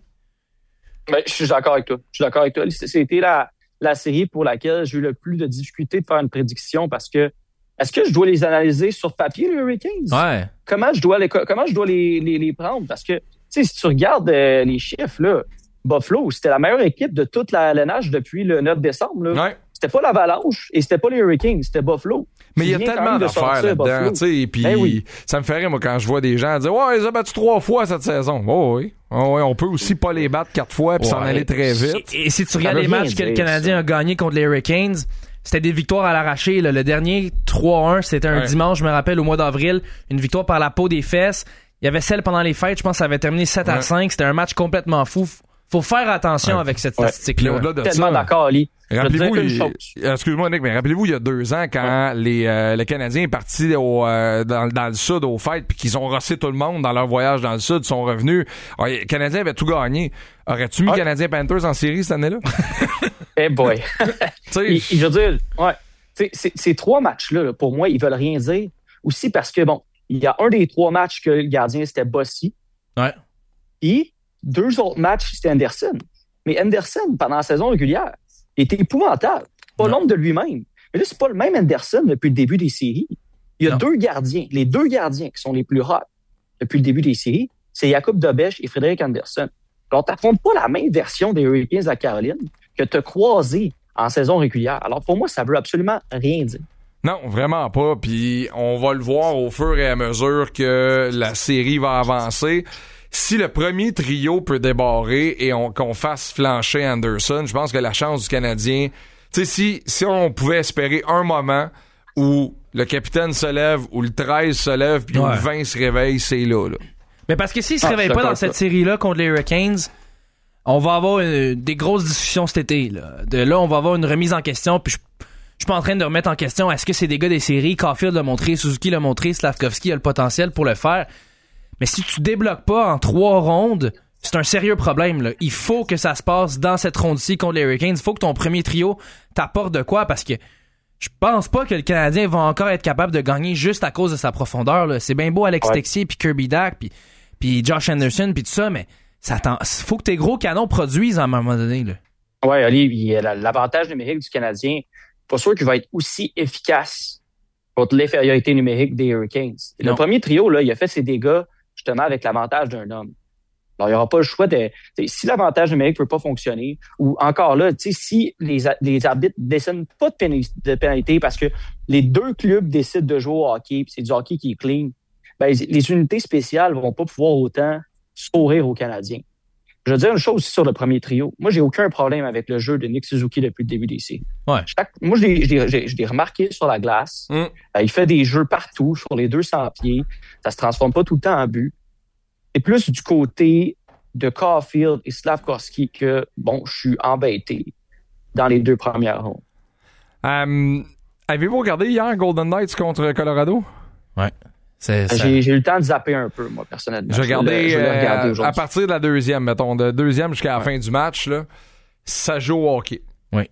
Ben, je suis d'accord avec toi. C'était la série pour laquelle j'ai eu le plus de difficulté de faire une prédiction parce que est-ce que je dois les analyser sur papier, les Hurricanes? Ouais. Comment je dois les prendre? Parce que, tu sais, si tu regardes les chiffres, là, Buffalo, c'était la meilleure équipe de toute la LNH depuis le 9 décembre. Là. Ouais. C'était pas l'Avalanche et c'était pas les Hurricanes, c'était Buffalo. Mais il y a tellement d'affaires là-dedans, tu sais, puis ça me fait rire, moi, quand je vois des gens dire « Ouais, ils ont battu 3 fois cette saison. » Oh, oui. Oh, oui, on peut aussi pas les battre 4 fois puis s'en aller très vite. Et si tu regardes les matchs que le Canadien a gagnés contre les Hurricanes, c'était des victoires à l'arraché. Là. Le dernier 3-1, c'était un dimanche, je me rappelle, au mois d'avril. Une victoire par la peau des fesses. Il y avait celle pendant les fêtes, je pense que ça avait terminé 7-5. C'était un match complètement fou. Faut faire attention avec cette statistique-là. Au-delà de tellement ça, d'accord, Ali. Rappelez-vous, excuse-moi Nick, mais rappelez-vous il y a 2 ans quand le Canadien est parti dans le sud aux fêtes puis qu'ils ont rossé tout le monde dans leur voyage dans le sud, sont revenus. Le Canadien avait tout gagné. Aurais-tu mis Canadien Panthers en série cette année-là? Eh boy. Je veux dire, ces 3 matchs-là, là, pour moi, ils veulent rien dire. Aussi parce que, bon, il y a un des 3 matchs que le gardien, c'était Bossy. Ouais. Et 2 autres matchs, c'était Anderson. Mais Anderson, pendant la saison régulière, il était épouvantable. Pas l'ombre de lui-même. Mais là, c'est pas le même Anderson depuis le début des séries. Il y a 2 gardiens. Les 2 gardiens qui sont les plus hot depuis le début des séries, c'est Jakub Dobeš et Frédéric Anderson. Alors, t'affrontes pas la même version des Hurricanes à Caroline que t'as croisé en saison régulière. Alors, pour moi, ça veut absolument rien dire. Non, vraiment pas. Puis on va le voir au fur et à mesure que la série va avancer. Si le premier trio peut débarrer et qu'on fasse flancher Anderson, je pense que la chance du Canadien... Tu sais, si on pouvait espérer un moment où le capitaine se lève, où le 13 se lève, puis où le 20 se réveille, c'est là. Mais parce que s'il se réveille pas dans cette série-là contre les Hurricanes, on va avoir des grosses discussions cet été. De là, on va avoir une remise en question, puis je suis pas en train de remettre en question est-ce que c'est des gars des séries, Caulfield l'a montré, Suzuki l'a montré, Slavkovski a le potentiel pour le faire. Mais si tu débloques pas en 3 rondes, c'est un sérieux problème. Là. Il faut que ça se passe dans cette ronde-ci contre les Hurricanes. Il faut que ton premier trio t'apporte de quoi parce que je pense pas que le Canadien va encore être capable de gagner juste à cause de sa profondeur. Là. C'est bien beau Alex Texier, puis Kirby Dach, puis Josh Anderson, puis tout ça, mais faut que tes gros canons produisent à un moment donné. Là. Oui, Ali, l'avantage numérique du Canadien, pas sûr qu'il va être aussi efficace contre l'infériorité numérique des Hurricanes. Le premier trio, là, il a fait ses dégâts justement avec l'avantage d'un homme. Alors, il n'y aura pas le choix si l'avantage numérique ne peut pas fonctionner, ou encore là, si les arbitres ne décident pas de pénalité parce que les deux clubs décident de jouer au hockey, puis c'est du hockey qui est clean, ben, les unités spéciales vont pas pouvoir autant sourire aux Canadiens. Je veux dire une chose aussi sur le premier trio. Moi, j'ai aucun problème avec le jeu de Nick Suzuki depuis le début des séries. Ouais. Moi, je l'ai remarqué sur la glace. Il fait des jeux partout, sur les 200 pieds. Ça se transforme pas tout le temps en but. Et plus du côté de Caulfield et Slafkovsky que, bon, je suis embêté dans les deux premières rondes. Avez-vous regardé hier Golden Knights contre Colorado? Ouais. J'ai eu le temps de zapper un peu, moi, personnellement. J'ai regardé à partir de la deuxième, mettons, de deuxième jusqu'à la fin du match, là, ça joue au hockey. Oui.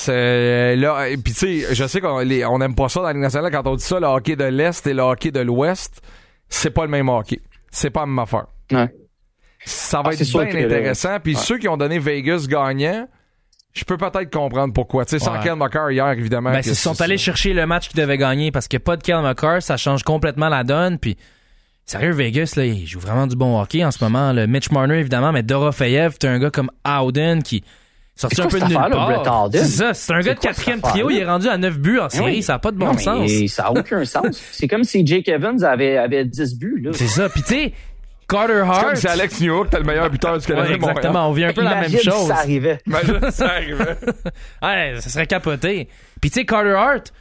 C'est là, et puis tu sais, je sais qu'on aime pas ça dans la Ligue nationale quand on dit ça, le hockey de l'Est et le hockey de l'Ouest, c'est pas le même hockey. C'est pas la même affaire. Ouais. Ça va être bien intéressant. Puis ceux qui ont donné Vegas gagnant, je peux peut-être comprendre pourquoi. Tu sais, sans Kel McCarr hier, évidemment. Ben, ils sont allés chercher le match qu'ils devaient gagner parce que pas de Kel McCarr, ça change complètement la donne. Puis, sérieux, Vegas, là, il joue vraiment du bon hockey en ce moment. Le Mitch Marner, évidemment, mais Dorofeyev, t'as un gars comme Howden qui sorti un peu de nulle part. C'est ça, c'est un gars de 4e trio, il est rendu à 9 buts en série, ça n'a pas de bon sens. Ça n'a aucun sens. C'est comme si Jake Evans avait 10 buts. Là. C'est ça, puis tu sais, Carter Hart. C'est comme si Alex Newhook était le meilleur buteur du Canadien. Ouais, exactement, on vit un peu la même chose. Si ça arrivait. Imagine si ça arrivait. Ouais, ça serait capoté. Puis tu sais, Carter Hart,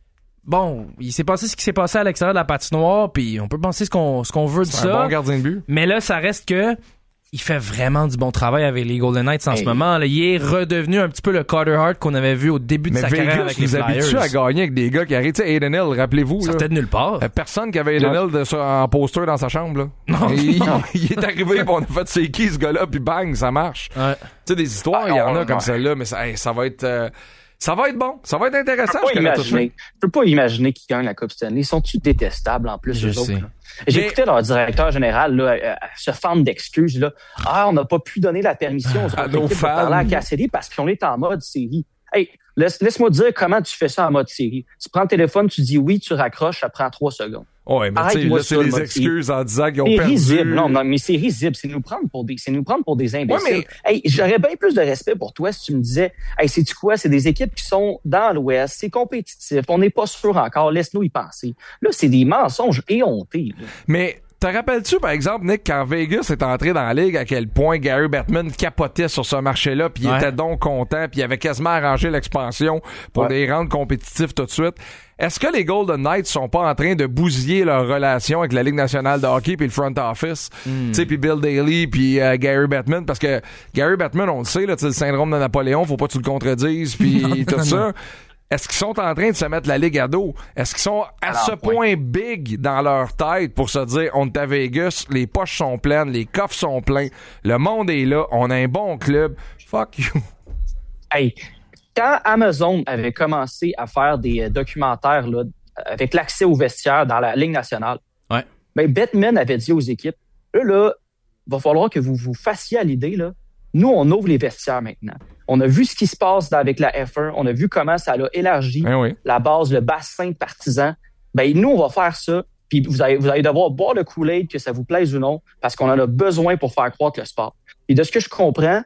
bon, il s'est passé ce qui s'est passé à l'extérieur de la patinoire, puis on peut penser ce qu'on veut de ça. C'est un bon gardien de but. Mais là, ça reste que il fait vraiment du bon travail avec les Golden Knights en ce moment. Là, il est redevenu un petit peu le Carter Hart qu'on avait vu au début de sa carrière avec les Flyers. Mais Vegas nous habitue à gagner avec des gars qui arrivent. Tu sais, Aiden Hill, rappelez-vous. Ça sortait de nulle part. Personne qui avait Aiden Hill en poster dans sa chambre. Là. Non. Il est arrivé, on a fait c'est qui ce gars-là, puis bang, ça marche. Ouais. Tu sais, des histoires, il y en a comme celle-là, mais ça va être... ça va être bon. Ça va être intéressant. Je peux pas imaginer qu'ils gagnent la Coupe Stanley. Ils sont-tu détestables, en plus, eux autres? J'ai écouté leur directeur général là, se fendre d'excuses. Là. On n'a pas pu donner la permission aux autres équipes de parler à Cassidy parce qu'on est en mode série. Hey, laisse-moi te dire comment tu fais ça en mode série. Tu prends le téléphone, tu dis oui, tu raccroches, ça prend 3 secondes. Ouais, mais tu sais, là, c'est des excuses en disant qu'ils ont perdu. Risible. Non, mais c'est risible. C'est nous prendre pour des imbéciles. Ouais, mais... Hey, j'aurais bien plus de respect pour toi si tu me disais, hey, sais-tu quoi? C'est des équipes qui sont dans l'Ouest, c'est compétitif, on n'est pas sûr encore, laisse-nous y penser. Là, c'est des mensonges éhontés. Là. Mais, te rappelles-tu, par exemple, Nick, quand Vegas est entré dans la Ligue, à quel point Gary Bettman capotait sur ce marché-là, puis il était donc content, puis il avait quasiment arrangé l'expansion pour les rendre compétitifs tout de suite. Est-ce que les Golden Knights sont pas en train de bousiller leur relation avec la Ligue nationale de hockey puis le front office, tu sais, puis Bill Daly puis Gary Bettman, parce que Gary Bettman, on le sait, là, le syndrome de Napoléon, faut pas que tu le contredises, puis tout ça. Est-ce qu'ils sont en train de se mettre la ligue à dos? Est-ce qu'ils sont à ce point big dans leur tête pour se dire, on est à Vegas, les poches sont pleines, les coffres sont pleins, le monde est là, on a un bon club, fuck you. Hey, quand Amazon avait commencé à faire des documentaires là, avec l'accès aux vestiaires dans la Ligue nationale, ben Bettman avait dit aux équipes, là, va falloir que vous vous fassiez à l'idée, là, nous, on ouvre les vestiaires maintenant. On a vu ce qui se passe avec la F1. On a vu comment ça a élargi la base, le bassin de partisans. Ben, nous, on va faire ça. Puis vous allez devoir boire le Kool-Aid, que ça vous plaise ou non, parce qu'on en a besoin pour faire croître le sport. Et de ce que je comprends,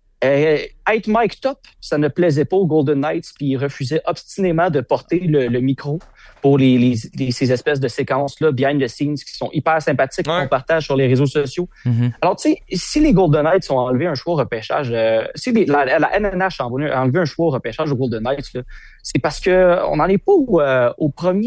être Mike Top, ça ne plaisait pas aux Golden Knights, puis ils refusaient obstinément de porter le micro pour ces espèces de séquences-là, behind the scenes, qui sont hyper sympathiques, qu'on partage sur les réseaux sociaux. Mm-hmm. Alors, tu sais, si les Golden Knights ont enlevé un choix au repêchage, si la NNH a enlevé un choix au repêchage aux Golden Knights, là, c'est parce que on n'en est pas au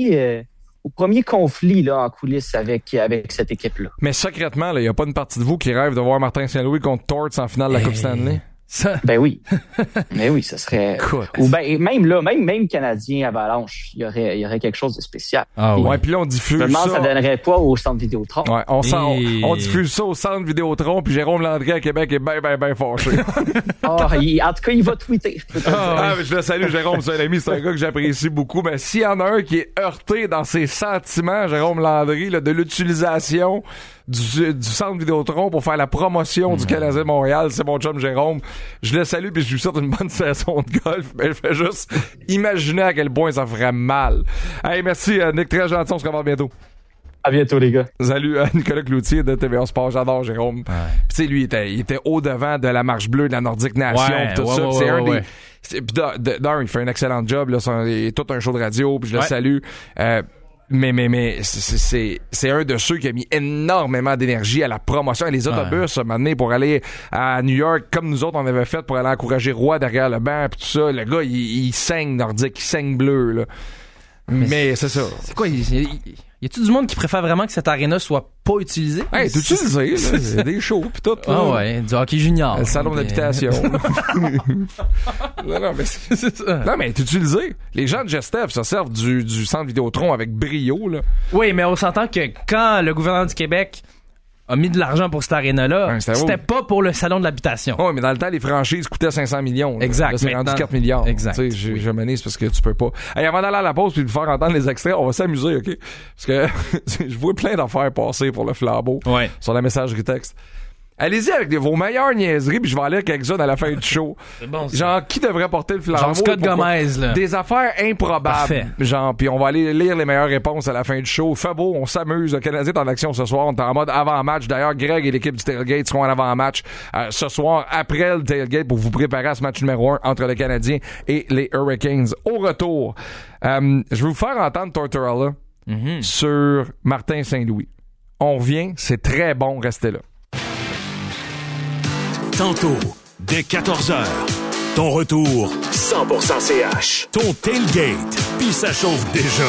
premier conflit là, en coulisses avec cette équipe-là. Mais secrètement, il n'y a pas une partie de vous qui rêve de voir Martin Saint-Louis contre Torts en finale de la Coupe Stanley? Ça. Ben oui. Mais oui, ça serait... Ou ben, même Canadien Avalanche, il y aurait quelque chose de spécial. Ah ouais, puis là, on diffuse ça. Je me demande, ça donnerait quoi au Centre Vidéotron? Ouais, on diffuse ça au Centre Vidéotron, puis Jérôme Landry à Québec est bien fâché. En tout cas, il va tweeter. Mais je le salue, Jérôme, c'est un ami, c'est un gars que j'apprécie beaucoup. Mais s'il y en a un qui est heurté dans ses sentiments, Jérôme Landry, là, de l'utilisation du centre Vidéotron pour faire la promotion du Canadien de Montréal. C'est mon chum Jérôme. Je le salue puis je lui souhaite une bonne saison de golf. Mais je fais juste imaginer à quel point ça ferait mal. Hey, merci Nick, très gentil. On se revoit bientôt. À bientôt, les gars. Salut Nicolas Cloutier de TVA Sport. J'adore Jérôme. Puis tu sais, lui, il était au-devant de la marche bleue de la Nordique Nation. Tout ça. C'est un des... il fait un excellent job. Là, il est tout un show de radio. Puis je le salue. Mais c'est un de ceux qui a mis énormément d'énergie à la promotion et les autobus maintenant pour aller à New York comme nous autres on avait fait pour aller encourager Roy derrière le banc pis tout ça. Le gars il saigne Nordique, il saigne bleu là. Mais c'est ça. C'est quoi? Y a-tu du monde qui préfère vraiment que cette aréna soit pas utilisée? Hey, c'est utilisé, là. Il y a des shows pis tout. Ah ouais, du hockey junior. Le salon d'habitation. non, mais c'est ça. Non, mais c'est utilisé. Les gens de Gestev se servent du centre Vidéotron avec brio, là. Oui, mais on s'entend que quand le gouvernement du Québec a mis de l'argent pour cette aréna-là, c'était pas pour le salon de l'habitation. Oui, mais dans le temps, les franchises coûtaient 500 millions. Là. Exact. Là, c'est rendu 4 milliards. Exact. Tu sais, je menais, c'est parce que tu peux pas. Hey, avant d'aller à la pause puis de faire entendre les extraits, on va s'amuser, OK? Parce que je vois plein d'affaires passer pour le flambeau sur la messagerie texte. Allez-y avec vos meilleures niaiseries, puis je vais aller avec quelques-unes à la fin du show. C'est bon, ça. Genre, qui devrait porter le flambeau? Genre Scott Gomez, là. Des affaires improbables. Parfait. Genre, puis on va aller lire les meilleures réponses à la fin du show. Fait beau, on s'amuse. Le Canadien est en action ce soir. On est en mode avant-match. D'ailleurs, Greg et l'équipe du Tailgate seront en avant-match ce soir, après le Tailgate, pour vous préparer à ce match numéro 1 entre le Canadien et les Hurricanes. Au retour, je vais vous faire entendre Tortorella sur Martin Saint-Louis. On revient, c'est très bon, restez là. Tantôt, dès 14h, ton retour 100% CH. Ton tailgate, puis ça chauffe déjà.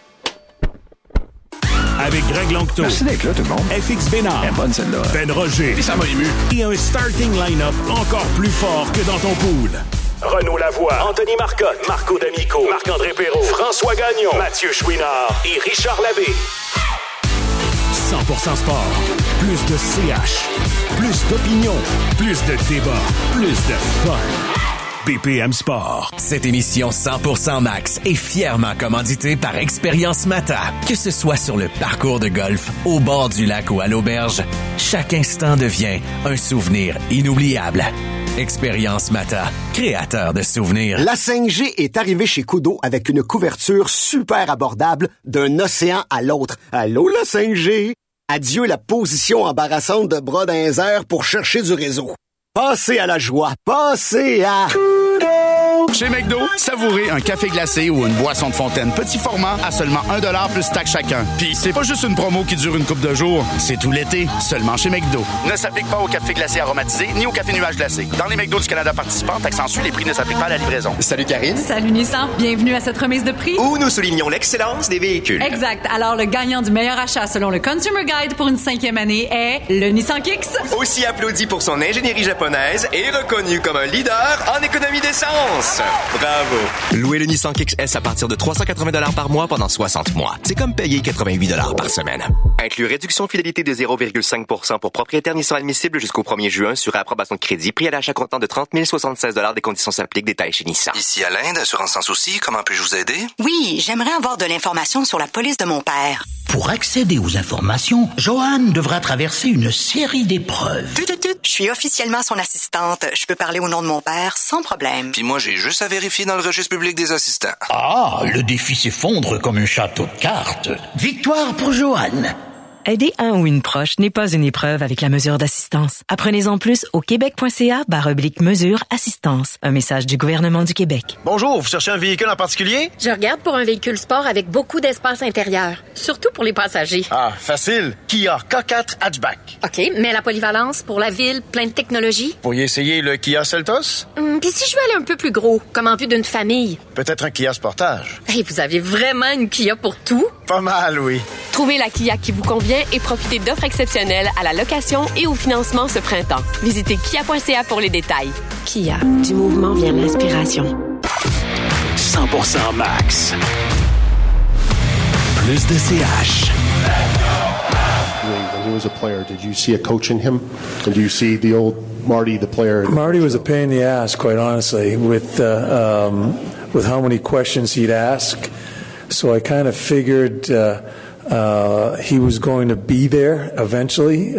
Avec Greg Langto. Merci d'être là, tout le monde. FX Bénard. Elle est bonne, celle-là. Ben Roger. Et ça m'a ému. Et un starting line-up encore plus fort que dans ton pool. Renaud Lavoie, Anthony Marcotte, Marco D'Amico, Marc-André Perrault, François Gagnon, Mathieu Chouinard et Richard Labbé. 100% sport. Plus de CH. Plus d'opinion. Plus de débat. Plus de fun. BPM Sport. Cette émission 100% Max est fièrement commanditée par Expérience Mata. Que ce soit sur le parcours de golf, au bord du lac ou à l'auberge, chaque instant devient un souvenir inoubliable. Expérience Mata, créateur de souvenirs. La 5G est arrivée chez Kudo avec une couverture super abordable d'un océan à l'autre. Allô, la 5G? Adieu la position embarrassante de bras dans les airs pour chercher du réseau. Passez à la joie. Passez à... Chez McDo, savourez un café glacé ou une boisson de fontaine petit format à seulement 1$ plus taxe chacun. Puis c'est pas juste une promo qui dure une couple de jours, c'est tout l'été, seulement chez McDo. Ne s'applique pas au café glacé aromatisé ni au café nuage glacé. Dans les McDo du Canada participants, taxe en sus, les prix ne s'appliquent pas à la livraison. Salut Karine. Salut Nissan, bienvenue à cette remise de prix. Où nous soulignons l'excellence des véhicules. Exact. Alors le gagnant du meilleur achat selon le Consumer Guide pour une 5e année est le Nissan Kicks. Aussi applaudi pour son ingénierie japonaise et reconnu comme un leader en économie d'essence. Bravo. Louez le Nissan Kicks S à partir de 380$ par mois pendant 60 mois. C'est comme payer 88$ par semaine. Inclus réduction fidélité de 0,5% pour propriétaires Nissan admissible jusqu'au 1er juin sur approbation de crédit. Prix à l'achat comptant de 30 076$. Des conditions s'appliquent. Détails chez Nissan. Ici Alain d'Assurance Sans Souci. Comment puis-je vous aider? Oui, j'aimerais avoir de l'information sur la police de mon père. Pour accéder aux informations, Joanne devra traverser une série d'épreuves. Je suis officiellement son assistante. Je peux parler au nom de mon père sans problème. Puis moi, j'ai juste à vérifier dans le registre public des assistants. Ah, le défi s'effondre comme un château de cartes. Victoire pour Joanne. Aider un ou une proche n'est pas une épreuve avec la mesure d'assistance. Apprenez-en plus au québec.ca/mesure assistance. Un message du gouvernement du Québec. Bonjour, vous cherchez un véhicule en particulier? Je regarde pour un véhicule sport avec beaucoup d'espace intérieur, surtout pour les passagers. Ah, facile. Kia K4 Hatchback. OK, mais la polyvalence pour la ville, plein de technologie. Pourriez essayer le Kia Seltos? Puis si je veux aller un peu plus gros, comme en vue d'une famille? Peut-être un Kia Sportage. Hey, vous avez vraiment une Kia pour tout? Pas mal, oui. Trouvez la Kia qui vous convient et profitez d'offres exceptionnelles à la location et au financement ce printemps. Visitez kia.ca pour les détails. Kia, du mouvement vient l'inspiration. 100% Max. Plus de CH. When he was a player, did you see a coach in him? And do you see the old Marty, the player? Marty was a pain in the ass, quite honestly, with how many questions he'd ask. So I kind of figured he was going to be there eventually.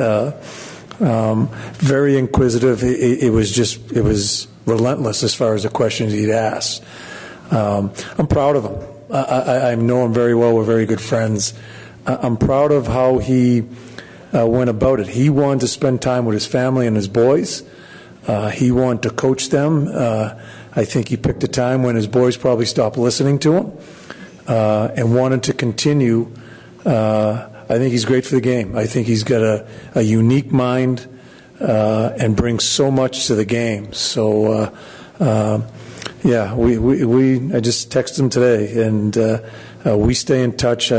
Very inquisitive. It was relentless as far as the questions he'd ask. I'm proud of him. I know him very well. We're very good friends. I'm proud of how he went about it. He wanted to spend time with his family and his boys. He wanted to coach them. I think he picked a time when his boys probably stopped listening to him and wanted to continue. I think he's great for the game. I think he's got a unique mind and brings so much to the game. So, yeah, I just texted him today, and we stay in touch.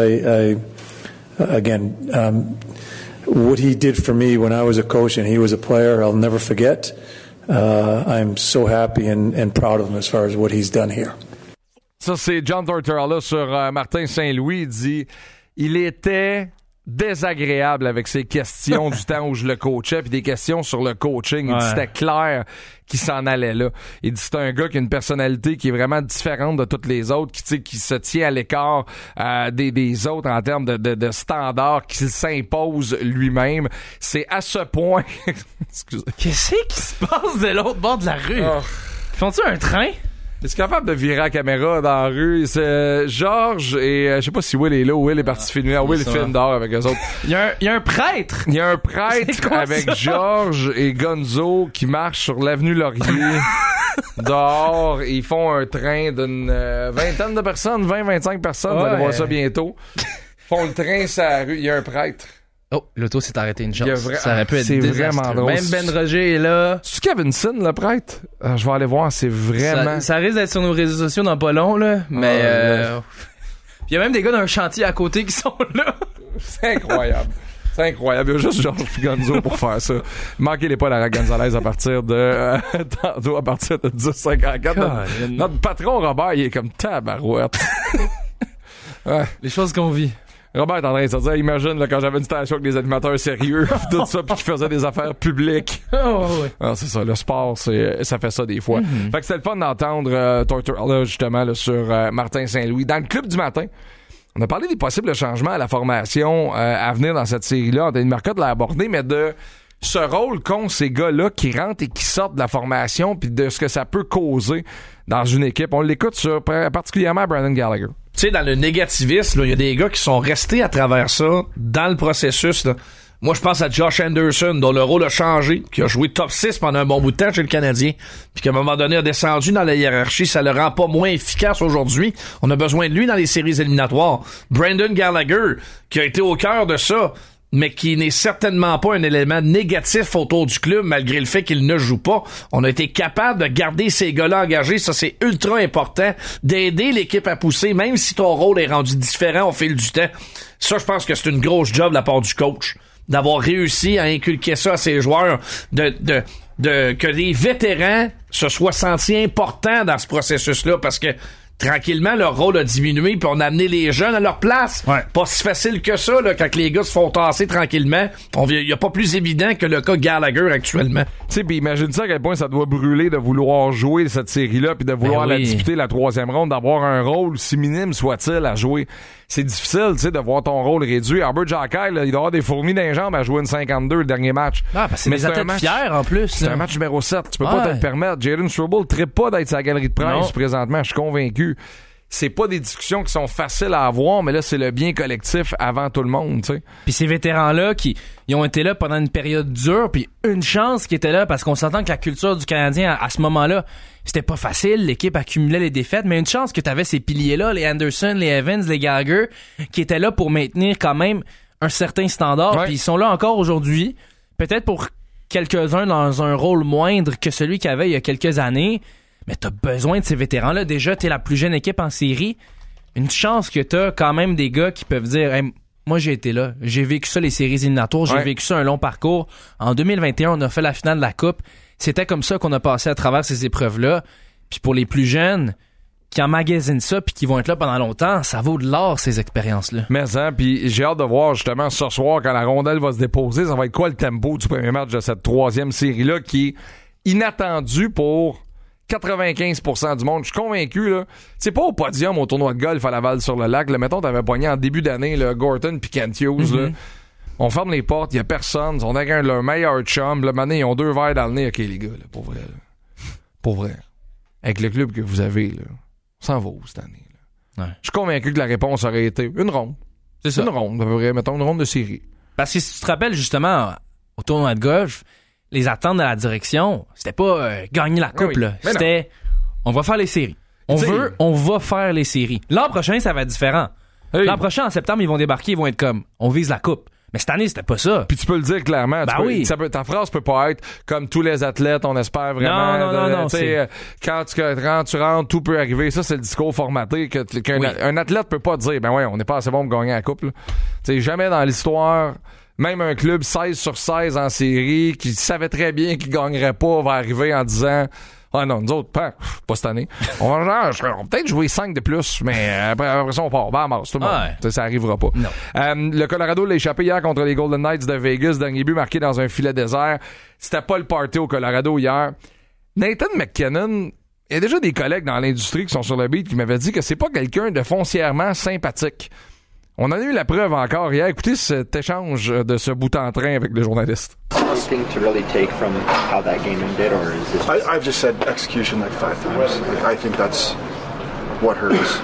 What he did for me when I was a coach and he was a player, I'll never forget. I'm so happy and proud of him as far as what he's done here. Ça, c'est John Tortorella sur Martin Saint-Louis. Il dit il était désagréable avec ses questions du temps où je le coachais, puis des questions sur le coaching. Il dit c'était clair qu'il s'en allait là. Il dit c'est un gars qui a une personnalité qui est vraiment différente de toutes les autres, qui se tient à l'écart des autres en termes de standards, qui s'impose lui-même. C'est à ce point... Excusez. Qu'est-ce qui se passe de l'autre bord de la rue? Font-tu un train? Est-ce capable de virer la caméra dans la rue? C'est Georges et je sais pas si Will est là ou Will est parti filmer. Will filme dehors avec eux autres. Il y a un prêtre. Il y a un prêtre avec Georges et Gonzo qui marchent sur l'avenue Laurier. Dehors, ils font un train d'une vingtaine de personnes, 20-25 personnes. Vous allez voir ça bientôt. Ils font le train sur la rue. Il y a un prêtre. Oh, l'auto s'est arrêté une chance. Ça aurait pu être c'est désastreux. Vraiment drôle. Même Ben Roger est là. C'est-tu Kevinson, le prêtre? Je vais aller voir, c'est vraiment... Ça risque d'être sur nos réseaux sociaux dans pas long, là. Mais il y a même des gars d'un chantier à côté qui sont là. C'est incroyable. C'est incroyable. Il y a juste Georges et Gonzo pour faire ça. Manquez-les pas la Gonzalez à partir de tantôt, à partir de 10h54. Notre patron Robert, il est comme tabarouette. Ouais. Les choses qu'on vit. Robert est en train de se dire, imagine là, quand j'avais une station avec des animateurs sérieux, tout ça, puis qui faisaient des affaires publiques. Ah, c'est ça, le sport, ça fait ça des fois. Fait que c'était le fun d'entendre Tortorella justement là, sur Martin Saint-Louis. Dans le club du matin, on a parlé des possibles changements à la formation à venir dans cette série-là. Anthony Marcotte l'a abordé, mais de ce rôle qu'ont ces gars-là qui rentrent et qui sortent de la formation, puis de ce que ça peut causer dans une équipe. On l'écoute sur particulièrement Brandon Gallagher. Tu sais, dans le négativisme, il y a des gars qui sont restés à travers ça, dans le processus. Là. Moi, je pense à Josh Anderson, dont le rôle a changé, qui a joué top 6 pendant un bon bout de temps chez le Canadien, puis qu'à un moment donné a descendu dans la hiérarchie. Ça le rend pas moins efficace aujourd'hui. On a besoin de lui dans les séries éliminatoires. Brandon Gallagher, qui a été au cœur de ça, mais qui n'est certainement pas un élément négatif autour du club, malgré le fait qu'il ne joue pas. On a été capable de garder ces gars-là engagés. Ça, c'est ultra important. D'aider l'équipe à pousser, même si ton rôle est rendu différent au fil du temps. Ça, je pense que c'est une grosse job de la part du coach. D'avoir réussi à inculquer ça à ses joueurs, que les vétérans se soient sentis importants dans ce processus-là, parce que tranquillement, leur rôle a diminué, puis on a amené les jeunes à leur place. Ouais. Pas si facile que ça, là, quand les gars se font tasser tranquillement. Il y a pas plus évident que le cas Gallagher actuellement. Tu sais, puis imagine ça à quel point ça doit brûler de vouloir jouer cette série-là, puis de vouloir la disputer la troisième ronde, d'avoir un rôle, si minime soit-il, à jouer. C'est difficile, tu sais, de voir ton rôle réduit. Albert Jacquet, il doit avoir des fourmis dans les jambes à jouer une 52 le dernier match. Ah, parce que c'est des athlètes fiers, en plus. C'est un match numéro 7. Tu peux pas te le permettre. Jaden Struble trippe pas d'être sa galerie de presse présentement. Je suis convaincu. C'est pas des discussions qui sont faciles à avoir, mais là, c'est le bien collectif avant tout le monde, tu sais. Puis ces vétérans-là, ils ont été là pendant une période dure, puis une chance qu'ils étaient là, parce qu'on s'entend que la culture du Canadien, à ce moment-là, c'était pas facile. L'équipe accumulait les défaites, mais une chance que t'avais ces piliers-là, les Anderson, les Evans, les Gallagher, qui étaient là pour maintenir quand même un certain standard, puis ils sont là encore aujourd'hui. Peut-être pour quelques-uns dans un rôle moindre que celui qu'il y avait il y a quelques années, mais t'as besoin de ces vétérans-là. Déjà, t'es la plus jeune équipe en série. Une chance que t'as quand même des gars qui peuvent dire hey, moi, j'ai été là. J'ai vécu ça, les séries éliminatoires. J'ai vécu ça, un long parcours. En 2021, on a fait la finale de la Coupe. C'était comme ça qu'on a passé à travers ces épreuves-là. Puis pour les plus jeunes qui emmagasinent ça puis qui vont être là pendant longtemps, ça vaut de l'or, ces expériences-là. Mais ça, puis j'ai hâte de voir justement ce soir, quand la rondelle va se déposer, ça va être quoi le tempo du premier match de cette troisième série-là qui est inattendu pour 95% du monde. Je suis convaincu, là. C'est pas au podium au tournoi de golf à Laval-sur-le-Lac. Là, mettons, t'avais pogné en début d'année, là, Gorton puis Kent Hughes, là. On ferme les portes, il y a personne. Ils sont avec un de leurs meilleurs chums. Là, maintenant, ils ont 2 verres dans le nez. OK, les gars, là, pour vrai. Là. Pour vrai. Avec le club que vous avez, là, on s'en va où cette année? Là? Ouais. Je suis convaincu que la réponse aurait été une ronde. C'est ça. Une ronde, à peu près. Mettons, une ronde de série. Parce que si tu te rappelles, justement, au tournoi de golf, les attentes de la direction, c'était pas gagner la coupe, là. C'était on va faire les séries. On va faire les séries. L'an prochain, ça va être différent. Hey. L'an prochain, en septembre, ils vont débarquer, ils vont être comme on vise la coupe. Mais cette année, c'était pas ça. Puis tu peux le dire clairement. Ta phrase peut pas être comme tous les athlètes, on espère vraiment. Non. Quand tu rentres, tout peut arriver. Ça, c'est le discours formaté qu'un athlète peut pas dire, ben ouais, on n'est pas assez bon pour gagner la coupe. Jamais dans l'histoire, même un club 16/16 en série qui savait très bien qu'il gagnerait pas va arriver en disant ah non, nous autres, pas cette année. On va peut-être jouer 5 de plus, mais après ça, on part. Tout le monde. Ça arrivera pas. Le Colorado l'a échappé hier contre les Golden Knights de Vegas. Dernier but marqué dans un filet désert. C'était pas le party au Colorado hier. Nathan McKinnon, il y a déjà des collègues dans l'industrie qui sont sur le beat qui m'avaient dit que c'est pas quelqu'un de foncièrement sympathique. On en a eu la preuve encore hier. Écoutez cet échange de ce bout en train avec le journaliste. Anything to really take from how that game ended, or is this? I've just said execution like 5 times. I think that's what hurt us.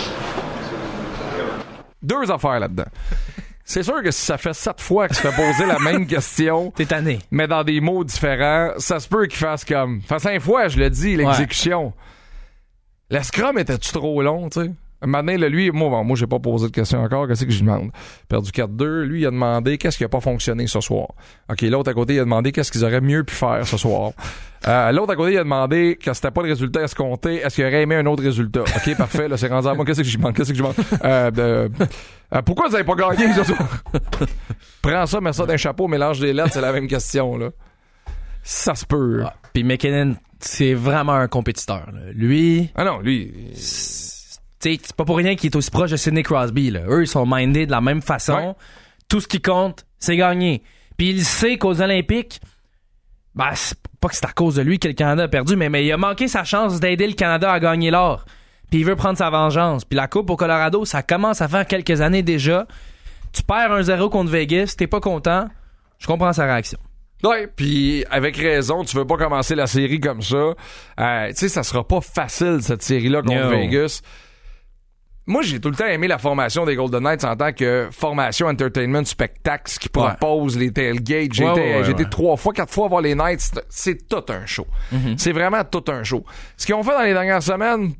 2 affaires là-dedans. C'est sûr que si ça fait 7 fois que tu fais poser la même question, t'es tanné. Mais dans des mots différents, ça se peut qu'il fasse comme. Fait 5 fois, je le dis, l'exécution. Le scrum était-tu trop long, tu sais? Maintenant, lui, moi, j'ai pas posé de question encore. Qu'est-ce que je demande? Perdu 4-2. Lui, il a demandé qu'est-ce qui a pas fonctionné ce soir. OK, l'autre à côté, il a demandé qu'est-ce qu'ils auraient mieux pu faire ce soir. L'autre à côté, il a demandé que c'était pas le résultat escompté. Est-ce qu'il aurait aimé un autre résultat? OK, parfait. Là, c'est rendu à moi. Qu'est-ce que je demande? Pourquoi vous avez pas gagné ce soir? Prends ça, mets ça d'un chapeau, mélange des lettres. C'est la même question, là. Ça se peut. Ah, puis McKinnon, c'est vraiment un compétiteur, là. Lui... Ah non, lui... C'est pas pour rien qu'il est aussi proche de Sidney Crosby. Là. Eux, ils sont mindés de la même façon. Ouais. Tout ce qui compte, c'est gagner. Puis il sait qu'aux Olympiques, c'est pas que c'est à cause de lui que le Canada a perdu, mais il a manqué sa chance d'aider le Canada à gagner l'or. Puis il veut prendre sa vengeance. Puis la Coupe au Colorado, ça commence à faire quelques années déjà. Tu perds 1-0 contre Vegas, t'es pas content. Je comprends sa réaction. Ouais, puis avec raison, tu veux pas commencer la série comme ça. Tu sais, ça sera pas facile, cette série-là contre Vegas. Moi, j'ai tout le temps aimé la formation des Golden Knights en tant que formation entertainment spectacle, ce qui propose les tailgates. J'ai été 3 fois, 4 fois voir les Knights. C'est tout un show. Mm-hmm. C'est vraiment tout un show. Ce qu'ils ont fait dans les dernières semaines,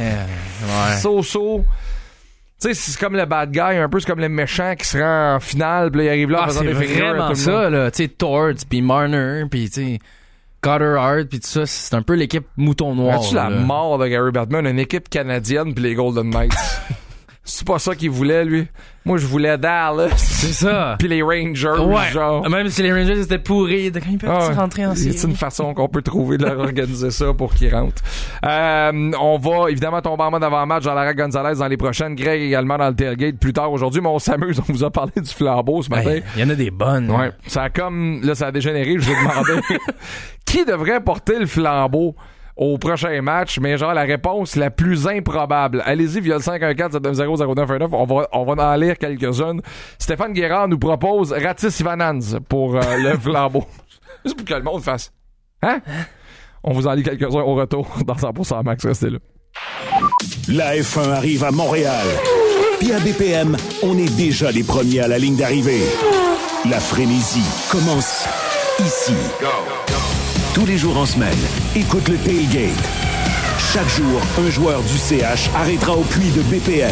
so-so. Tu sais, c'est comme le bad guy, un peu c'est comme le méchant qui se rend en finale, puis là, il arrive là en faisant des figures. C'est vraiment ça, là. Tu sais, Torts, puis Marner, puis tu sais... Carter Hart puis tout ça, c'est un peu l'équipe mouton noir. As-tu la mort de Gary Bettman, une équipe canadienne puis les Golden Knights? C'est pas ça qu'il voulait, lui. Moi, je voulais Dallas. C'est ça. Puis les Rangers, genre. Même si les Rangers étaient pourris, quand ils peuvent rentrer en série. C'est une façon qu'on peut trouver de leur organiser ça pour qu'ils rentrent. On va évidemment tomber en mode avant-match dans Lara Gonzalez dans les prochaines. Greg également dans le tailgate plus tard aujourd'hui, mais on s'amuse. On vous a parlé du flambeau ce matin. Il y en a des bonnes. Ouais. Ça a comme... Là, ça a dégénéré. Je vous ai demandé qui devrait porter le flambeau au prochain match, mais genre la réponse la plus improbable. Allez-y via le 514-790-0919. On va en lire quelques-unes. Stéphane Guérard nous propose Ratis Ivanans pour le flambeau. Juste pour que le monde fasse. Hein? On vous en lit quelques-uns au retour dans 100% Max. Restez là. La F1 arrive à Montréal. Puis à BPM, on est déjà les premiers à la ligne d'arrivée. La frénésie commence ici. Tous les jours en semaine, écoute le tailgate. Chaque jour, un joueur du CH arrêtera au puits de BPM.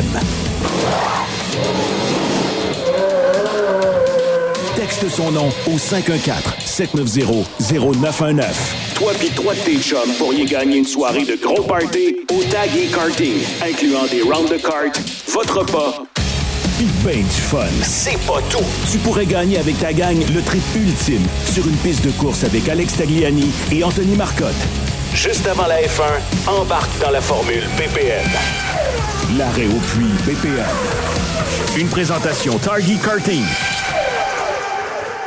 Texte son nom au 514-790-0919. Toi pis 3 de tes chums pourriez gagner une soirée de gros party au Tag et Karting, incluant des rounds de cartes, votre repas, pis ben du fun. C'est pas tout. Tu pourrais gagner avec ta gang le trip ultime sur une piste de course avec Alex Tagliani et Anthony Marcotte. Juste avant la F1, embarque dans la formule BPM. L'arrêt au puits BPM. Une présentation Target Karting.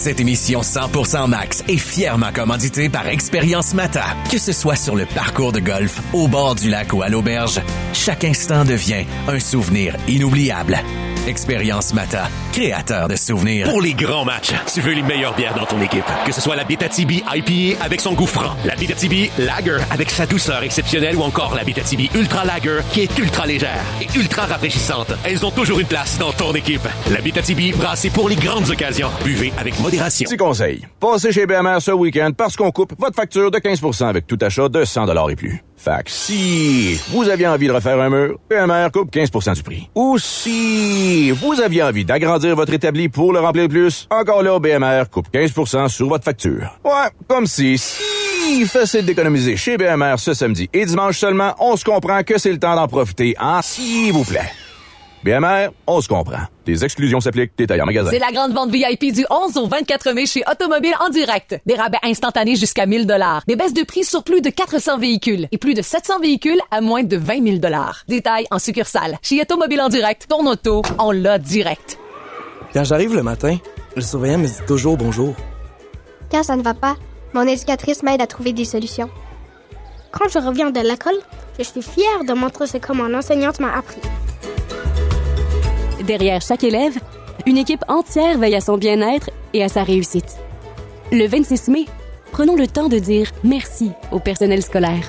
Cette émission 100% Max est fièrement commanditée par Expérience Mata. Que ce soit sur le parcours de golf, au bord du lac ou à l'auberge, chaque instant devient un souvenir inoubliable. Expérience Mata, créateur de souvenirs. Pour les grands matchs, tu veux les meilleures bières dans ton équipe. Que ce soit la Abitibi IPA avec son goût franc, la Abitibi Lager avec sa douceur exceptionnelle ou encore la Abitibi Ultra Lager qui est ultra légère et ultra rafraîchissante. Elles ont toujours une place dans ton équipe. La Abitibi brassée pour les grandes occasions. Buvez avec modération. Petit conseil. Passez chez BMR ce week-end parce qu'on coupe votre facture de 15% avec tout achat de 100$ et plus. Fait que si vous aviez envie de refaire un mur, BMR coupe 15% du prix. Ou si vous aviez envie d'agrandir votre établi pour le remplir plus, encore là, BMR coupe 15% sur votre facture. Ouais, comme si facile d'économiser chez BMR ce samedi et dimanche seulement, on se comprend que c'est le temps d'en profiter, hein, s'il vous plaît. BMR, on se comprend. Des exclusions s'appliquent, détails en magasin. C'est la grande vente VIP du 11 au 24 mai chez Automobile en direct. Des rabais instantanés jusqu'à 1 000 $. Des baisses de prix sur plus de 400 véhicules et plus de 700 véhicules à moins de 20 000 $. Détails en succursale. Chez Automobile en direct, ton auto, on l'a direct. Quand j'arrive le matin, le surveillant me dit toujours bonjour. Quand ça ne va pas, mon éducatrice m'aide à trouver des solutions. Quand je reviens de l'école, je suis fière de montrer ce que mon enseignante m'a appris. Derrière chaque élève, une équipe entière veille à son bien-être et à sa réussite. Le 26 mai, prenons le temps de dire merci au personnel scolaire.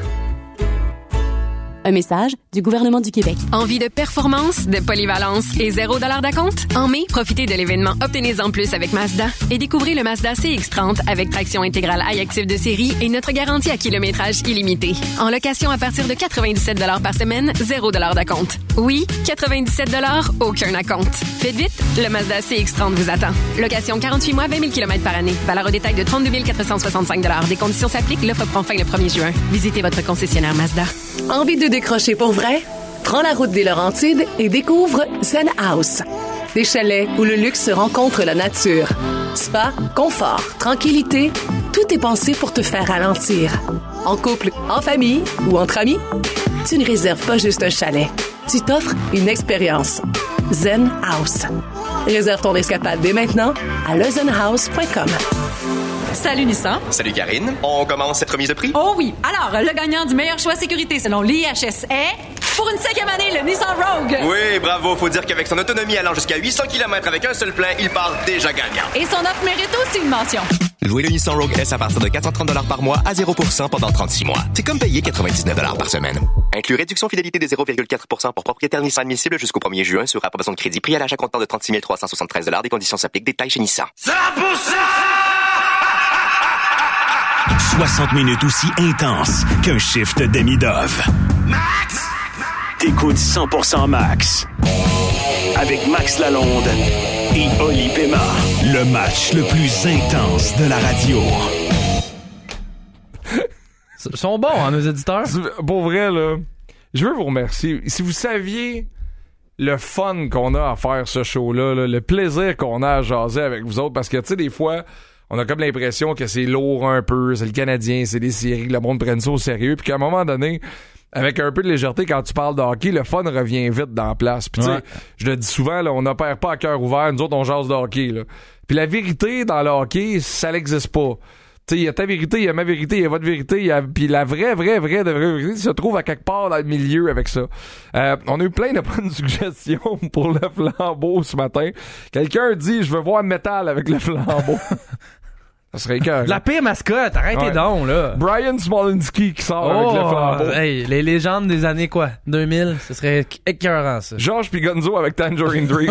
Un message du gouvernement du Québec. Envie de performance, de polyvalence et $0 d'acompte? En mai, profitez de l'événement Obtenez-en plus avec Mazda et découvrez le Mazda CX-30 avec traction intégrale iActive de série et notre garantie à kilométrage illimité. En location à partir de 97 $ par semaine, $0 d'acompte. Oui, 97 $, aucun acompte. Faites vite, le Mazda CX-30 vous attend. Location 48 mois, 20 000 km par année. Valeur au détail de 32 465 $. Des conditions s'appliquent, l'offre prend fin le 1er juin. Visitez votre concessionnaire Mazda. Envie de décrocher pour vrai? Prends la route des Laurentides et découvre Zen House. Des chalets où le luxe se rencontre la nature. Spa, confort, tranquillité, tout est pensé pour te faire ralentir. En couple, en famille ou entre amis, tu ne réserves pas juste un chalet. Tu t'offres une expérience. Zen House. Réserve ton escapade dès maintenant à lezenhouse.com. Salut Nissan. Salut Karine. On commence cette remise de prix? Oh oui. Alors, le gagnant du meilleur choix sécurité selon l'IHS est, pour une 5e année, le Nissan Rogue. Oui, bravo. Faut dire qu'avec son autonomie allant jusqu'à 800 km avec un seul plein, il part déjà gagnant. Et son offre mérite aussi une mention. Louez le Nissan Rogue S à partir de 430 $ par mois à 0% pendant 36 mois. C'est comme payer 99 $ par semaine. Inclus réduction fidélité de 0,4% pour propriétaire Nissan admissible jusqu'au 1er juin sur approbation de crédit. Prix à l'achat comptant de 36 373 $. Des conditions s'appliquent. Détails chez Nissan. 100%! 60 minutes aussi intenses qu'un shift demi-dove. Max! T'écoutes 100% Max. Avec Max Lalonde et Oli Pema. Le match le plus intense de la radio. Ils sont bons, hein, nos éditeurs? Pour vrai, là, je veux vous remercier. Si vous saviez le fun qu'on a à faire ce show-là, là, le plaisir qu'on a à jaser avec vous autres, parce que, tu sais, des fois, on a comme l'impression que c'est lourd un peu, c'est le Canadien, c'est des séries, que le monde prenne ça au sérieux, puis qu'à un moment donné, avec un peu de légèreté, quand tu parles de hockey, le fun revient vite dans la place. Puis tu sais, je le dis souvent, là, on n'opère pas à cœur ouvert, nous autres, on jase de hockey. Là. Puis la vérité dans le hockey, ça n'existe pas. Tu sais, il y a ta vérité, il y a ma vérité, il y a votre vérité, puis la vraie vérité se trouve à quelque part dans le milieu avec ça. On a eu plein de bonnes suggestions pour le flambeau ce matin. Quelqu'un dit, je veux voir métal avec le flambeau. Ça serait écœurant. La pire mascotte, arrêtez donc, là. Brian Smolinski qui sort avec le flambeau. Hey, les légendes des années, 2000, ce serait écœurant, ça. Georges puis Gonzo avec Tangerine Dream.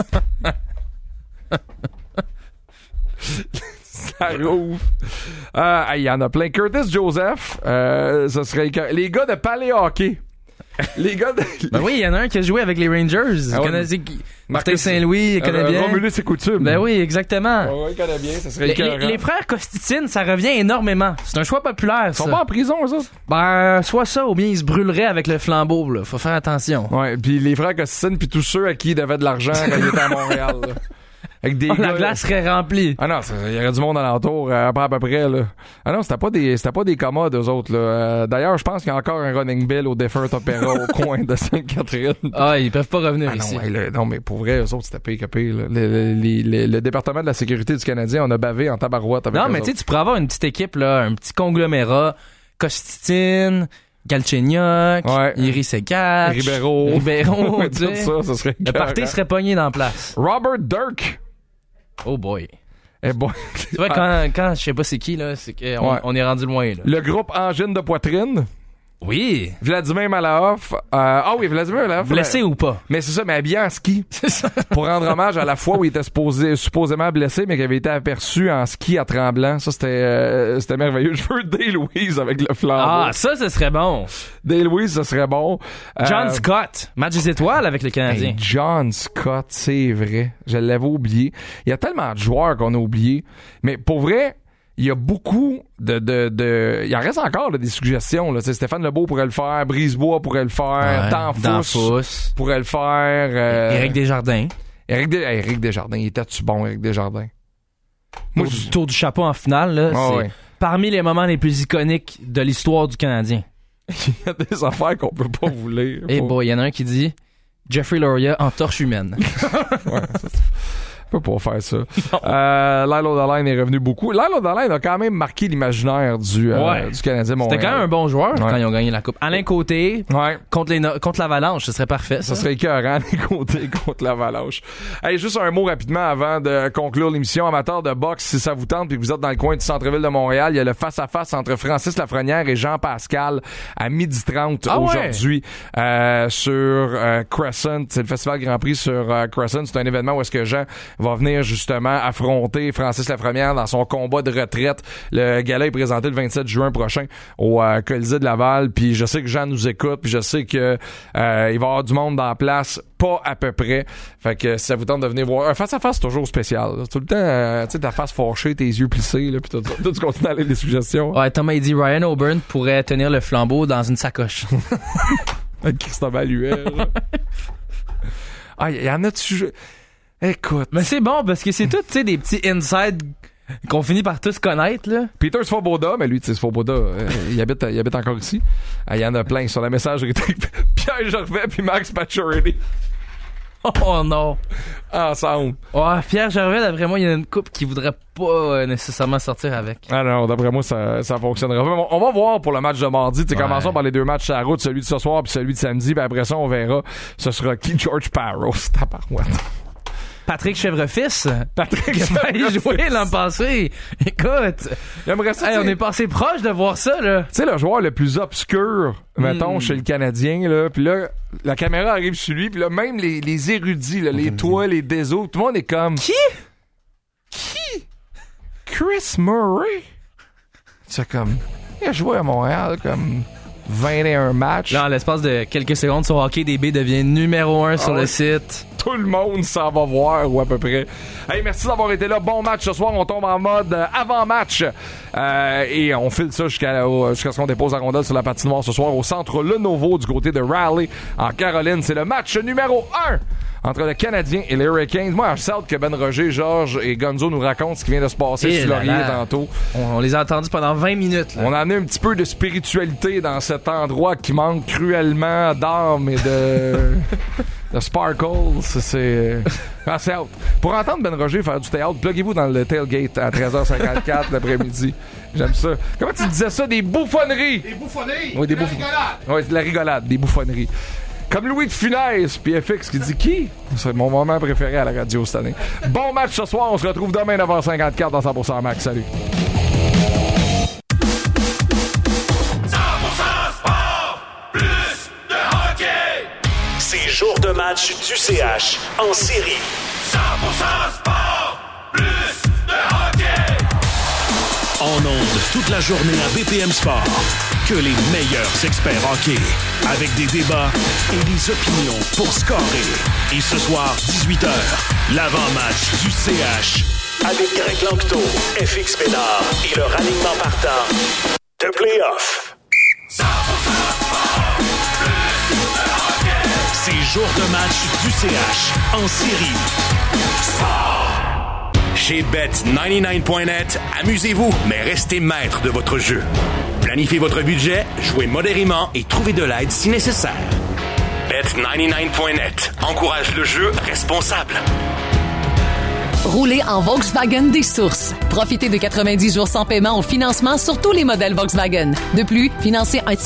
Ça rouvre. Il y en a plein. Curtis Joseph, ça serait écœurant. Les gars de Palais Hockey. Les gars de... Ben oui, il y en a un qui a joué avec les Rangers. Martin Saint-Louis, il connaît bien. Romulus et Coutume. Ben oui, exactement. Il connaît bien, ça serait les frères Costitine, ça revient énormément. C'est un choix populaire, ça. Ils sont pas en prison, eux autres? Ben, soit ça, ou bien ils se brûleraient avec le flambeau, là. Faut faire attention. Ouais, puis les frères Costitine, puis tous ceux à qui ils devaient de l'argent quand ils étaient à Montréal, là. Avec des la glace serait remplie. Ah non, il y aurait du monde alentour, à peu près, là. Ah non, c'était pas des commodes, eux autres, là. D'ailleurs, je pense qu'il y a encore un running bill au Deferred Opera au coin de Sainte-Catherine. Ah, ils peuvent pas revenir ici. Non, mais pour vrai, eux autres, c'était pire que pire, là. Le département de la sécurité du Canadien, on a bavé en tabarouette avec eux mais tu sais, tu pourrais avoir une petite équipe, là, un petit conglomérat, Kostitine, Galchenyuk, Iris Sekach, Ribeiro, tu sais. ça serait le party serait pogné dans la place. Robert Dirk. Oh boy. Eh boy. Tu vois, quand je sais pas c'est qui, là, c'est qu'on on est rendu loin, là. Le groupe Angine de poitrine. Oui. Vladimir Malahoff. Vladimir Malahoff. Blessé ou pas? Mais c'est ça, mais habillé en ski. C'est ça. Pour rendre hommage à la fois où il était supposément blessé, mais qui avait été aperçu en ski à Tremblant. Ça, c'était merveilleux. Je veux Dale Louise avec le flambeau. Ah, ça, ce serait bon. Dale Louise, ça serait bon. John Scott. Match des étoiles avec le Canadien. Hey, John Scott, c'est vrai. Je l'avais oublié. Il y a tellement de joueurs qu'on a oubliés. Mais pour vrai, il y a beaucoup il en reste encore là, des suggestions. Là. Stéphane Lebeau pourrait le faire, Brisebois pourrait le faire, Danfous pourrait le faire. Éric Desjardins. Éric Desjardins, il était-tu bon, Éric Desjardins? Moi, tour du chapeau en finale, là, c'est parmi les moments les plus iconiques de l'histoire du Canadien. Il y a des affaires qu'on peut pas vous lire. Et il y en a un qui dit Jeffrey Loria en torche humaine. On peut pas faire ça. Lyle O'Donnell est revenu beaucoup. Lyle O'Donnell a quand même marqué l'imaginaire du Canadien Montréal. C'était quand même un bon joueur quand ils ont gagné la Coupe. Alain Côté, contre l'Avalanche, ce serait parfait. Ça serait écœurant, Alain Côté contre l'Avalanche. Hey, juste un mot rapidement avant de conclure l'émission. Amateur de boxe, si ça vous tente puis que vous êtes dans le coin du centre-ville de Montréal, il y a le face-à-face entre Francis Lafrenière et Jean Pascal à 12h30 aujourd'hui sur Crescent. C'est le Festival Grand Prix sur Crescent. C'est un événement où est-ce que Jean va venir justement affronter Francis Lafrenière dans son combat de retraite. Le gala est présenté le 27 juin prochain au Colisée de Laval. Puis je sais que Jean nous écoute, puis je sais que il va y avoir du monde dans la place, pas à peu près. Fait que si ça vous tente de venir voir, un face-à-face, c'est toujours spécial. Tout le temps, tu sais, ta face fâchée, tes yeux plissés, là, puis tu continues à aller des suggestions. Ouais, Thomas, il dit Ryan O'Byrne pourrait tenir le flambeau dans une sacoche. Avec Christophe Alluel. Il y en a-tu... Écoute. Mais c'est bon parce que c'est tout, tu sais, des petits insides qu'on finit par tous connaître, là. Peter Svoboda, mais lui, tu sais, Svoboda, il habite encore ici. Il y en a plein sur la messagerie. Pierre Gervais puis Max Pacioretty. Oh non. Ensemble. Ouais, Pierre Gervais, d'après moi, il y a une couple qui voudrait pas nécessairement sortir avec. Ah non, d'après moi, ça fonctionnera. On va voir pour le match de mardi. Commençons par les deux matchs à la route, celui de ce soir puis celui de samedi. Puis après ça, on verra. Ce sera qui? George Parros. Tabarouette. Patrick Chèvrefils. Patrick Chèvrefils. Il a joué l'an passé. Écoute. J'aimerais ça. On est passé proche de voir ça, là. Tu sais, le joueur le plus obscur, mettons, chez le Canadien, là. Puis là, la caméra arrive sur lui. Puis là, même les érudits, là, les toits, les désos, tout le monde est comme... Qui? Chris Murray? C'est comme... Il a joué à Montréal, comme... 21 matchs. Là, en l'espace de quelques secondes, son hockey DB devient numéro 1 sur le site. Tout le monde s'en va voir, ou à peu près. Hey, merci d'avoir été là. Bon match ce soir. On tombe en mode avant-match. Et on file ça jusqu'à ce qu'on dépose la rondelle sur la patinoire ce soir au centre Lenovo du côté de Raleigh, en Caroline. C'est le match numéro 1 entre le Canadien et les Hurricanes. Moi, j'ai hâte que Ben Roger, Georges et Gonzo nous racontent ce qui vient de se passer sur Laurier tantôt. On les a entendus pendant 20 minutes. Là. On a amené un petit peu de spiritualité dans cet endroit qui manque cruellement d'âme et de sparkle. C'est assez hâte. Pour entendre Ben Roger faire du théâtre, pluguez-vous dans le tailgate à 13h54 l'après-midi. J'aime ça. Comment tu disais ça? Des bouffonneries! Des bouffonneries! Oui, des bouffonneries. Oui, de la rigolade, des bouffonneries. Comme Louis de Funès, puis FX qui dit qui? C'est mon moment préféré à la radio cette année. Bon match ce soir, on se retrouve demain 9h54 dans 100% Max. Salut! 100% sport, plus de hockey! C'est jour de match du CH en série. 100% sport, plus de hockey! En ondes toute la journée à BPM Sport. Que les meilleurs experts hockey. Avec des débats et des opinions pour scorer. Et ce soir, 18h, l'avant-match du CH. Avec Greg Lanctot, FX Bédard et leur alignement partant de play-off. 100% sport, plus de hockey! C'est jour de match du CH en série. Sport! Chez Bet99.net, amusez-vous, mais restez maître de votre jeu. Planifiez votre budget, jouez modérément et trouvez de l'aide si nécessaire. Bet99.net encourage le jeu responsable. Roulez en Volkswagen des sources. Profitez de 90 jours sans paiement au financement sur tous les modèles Volkswagen. De plus, financez un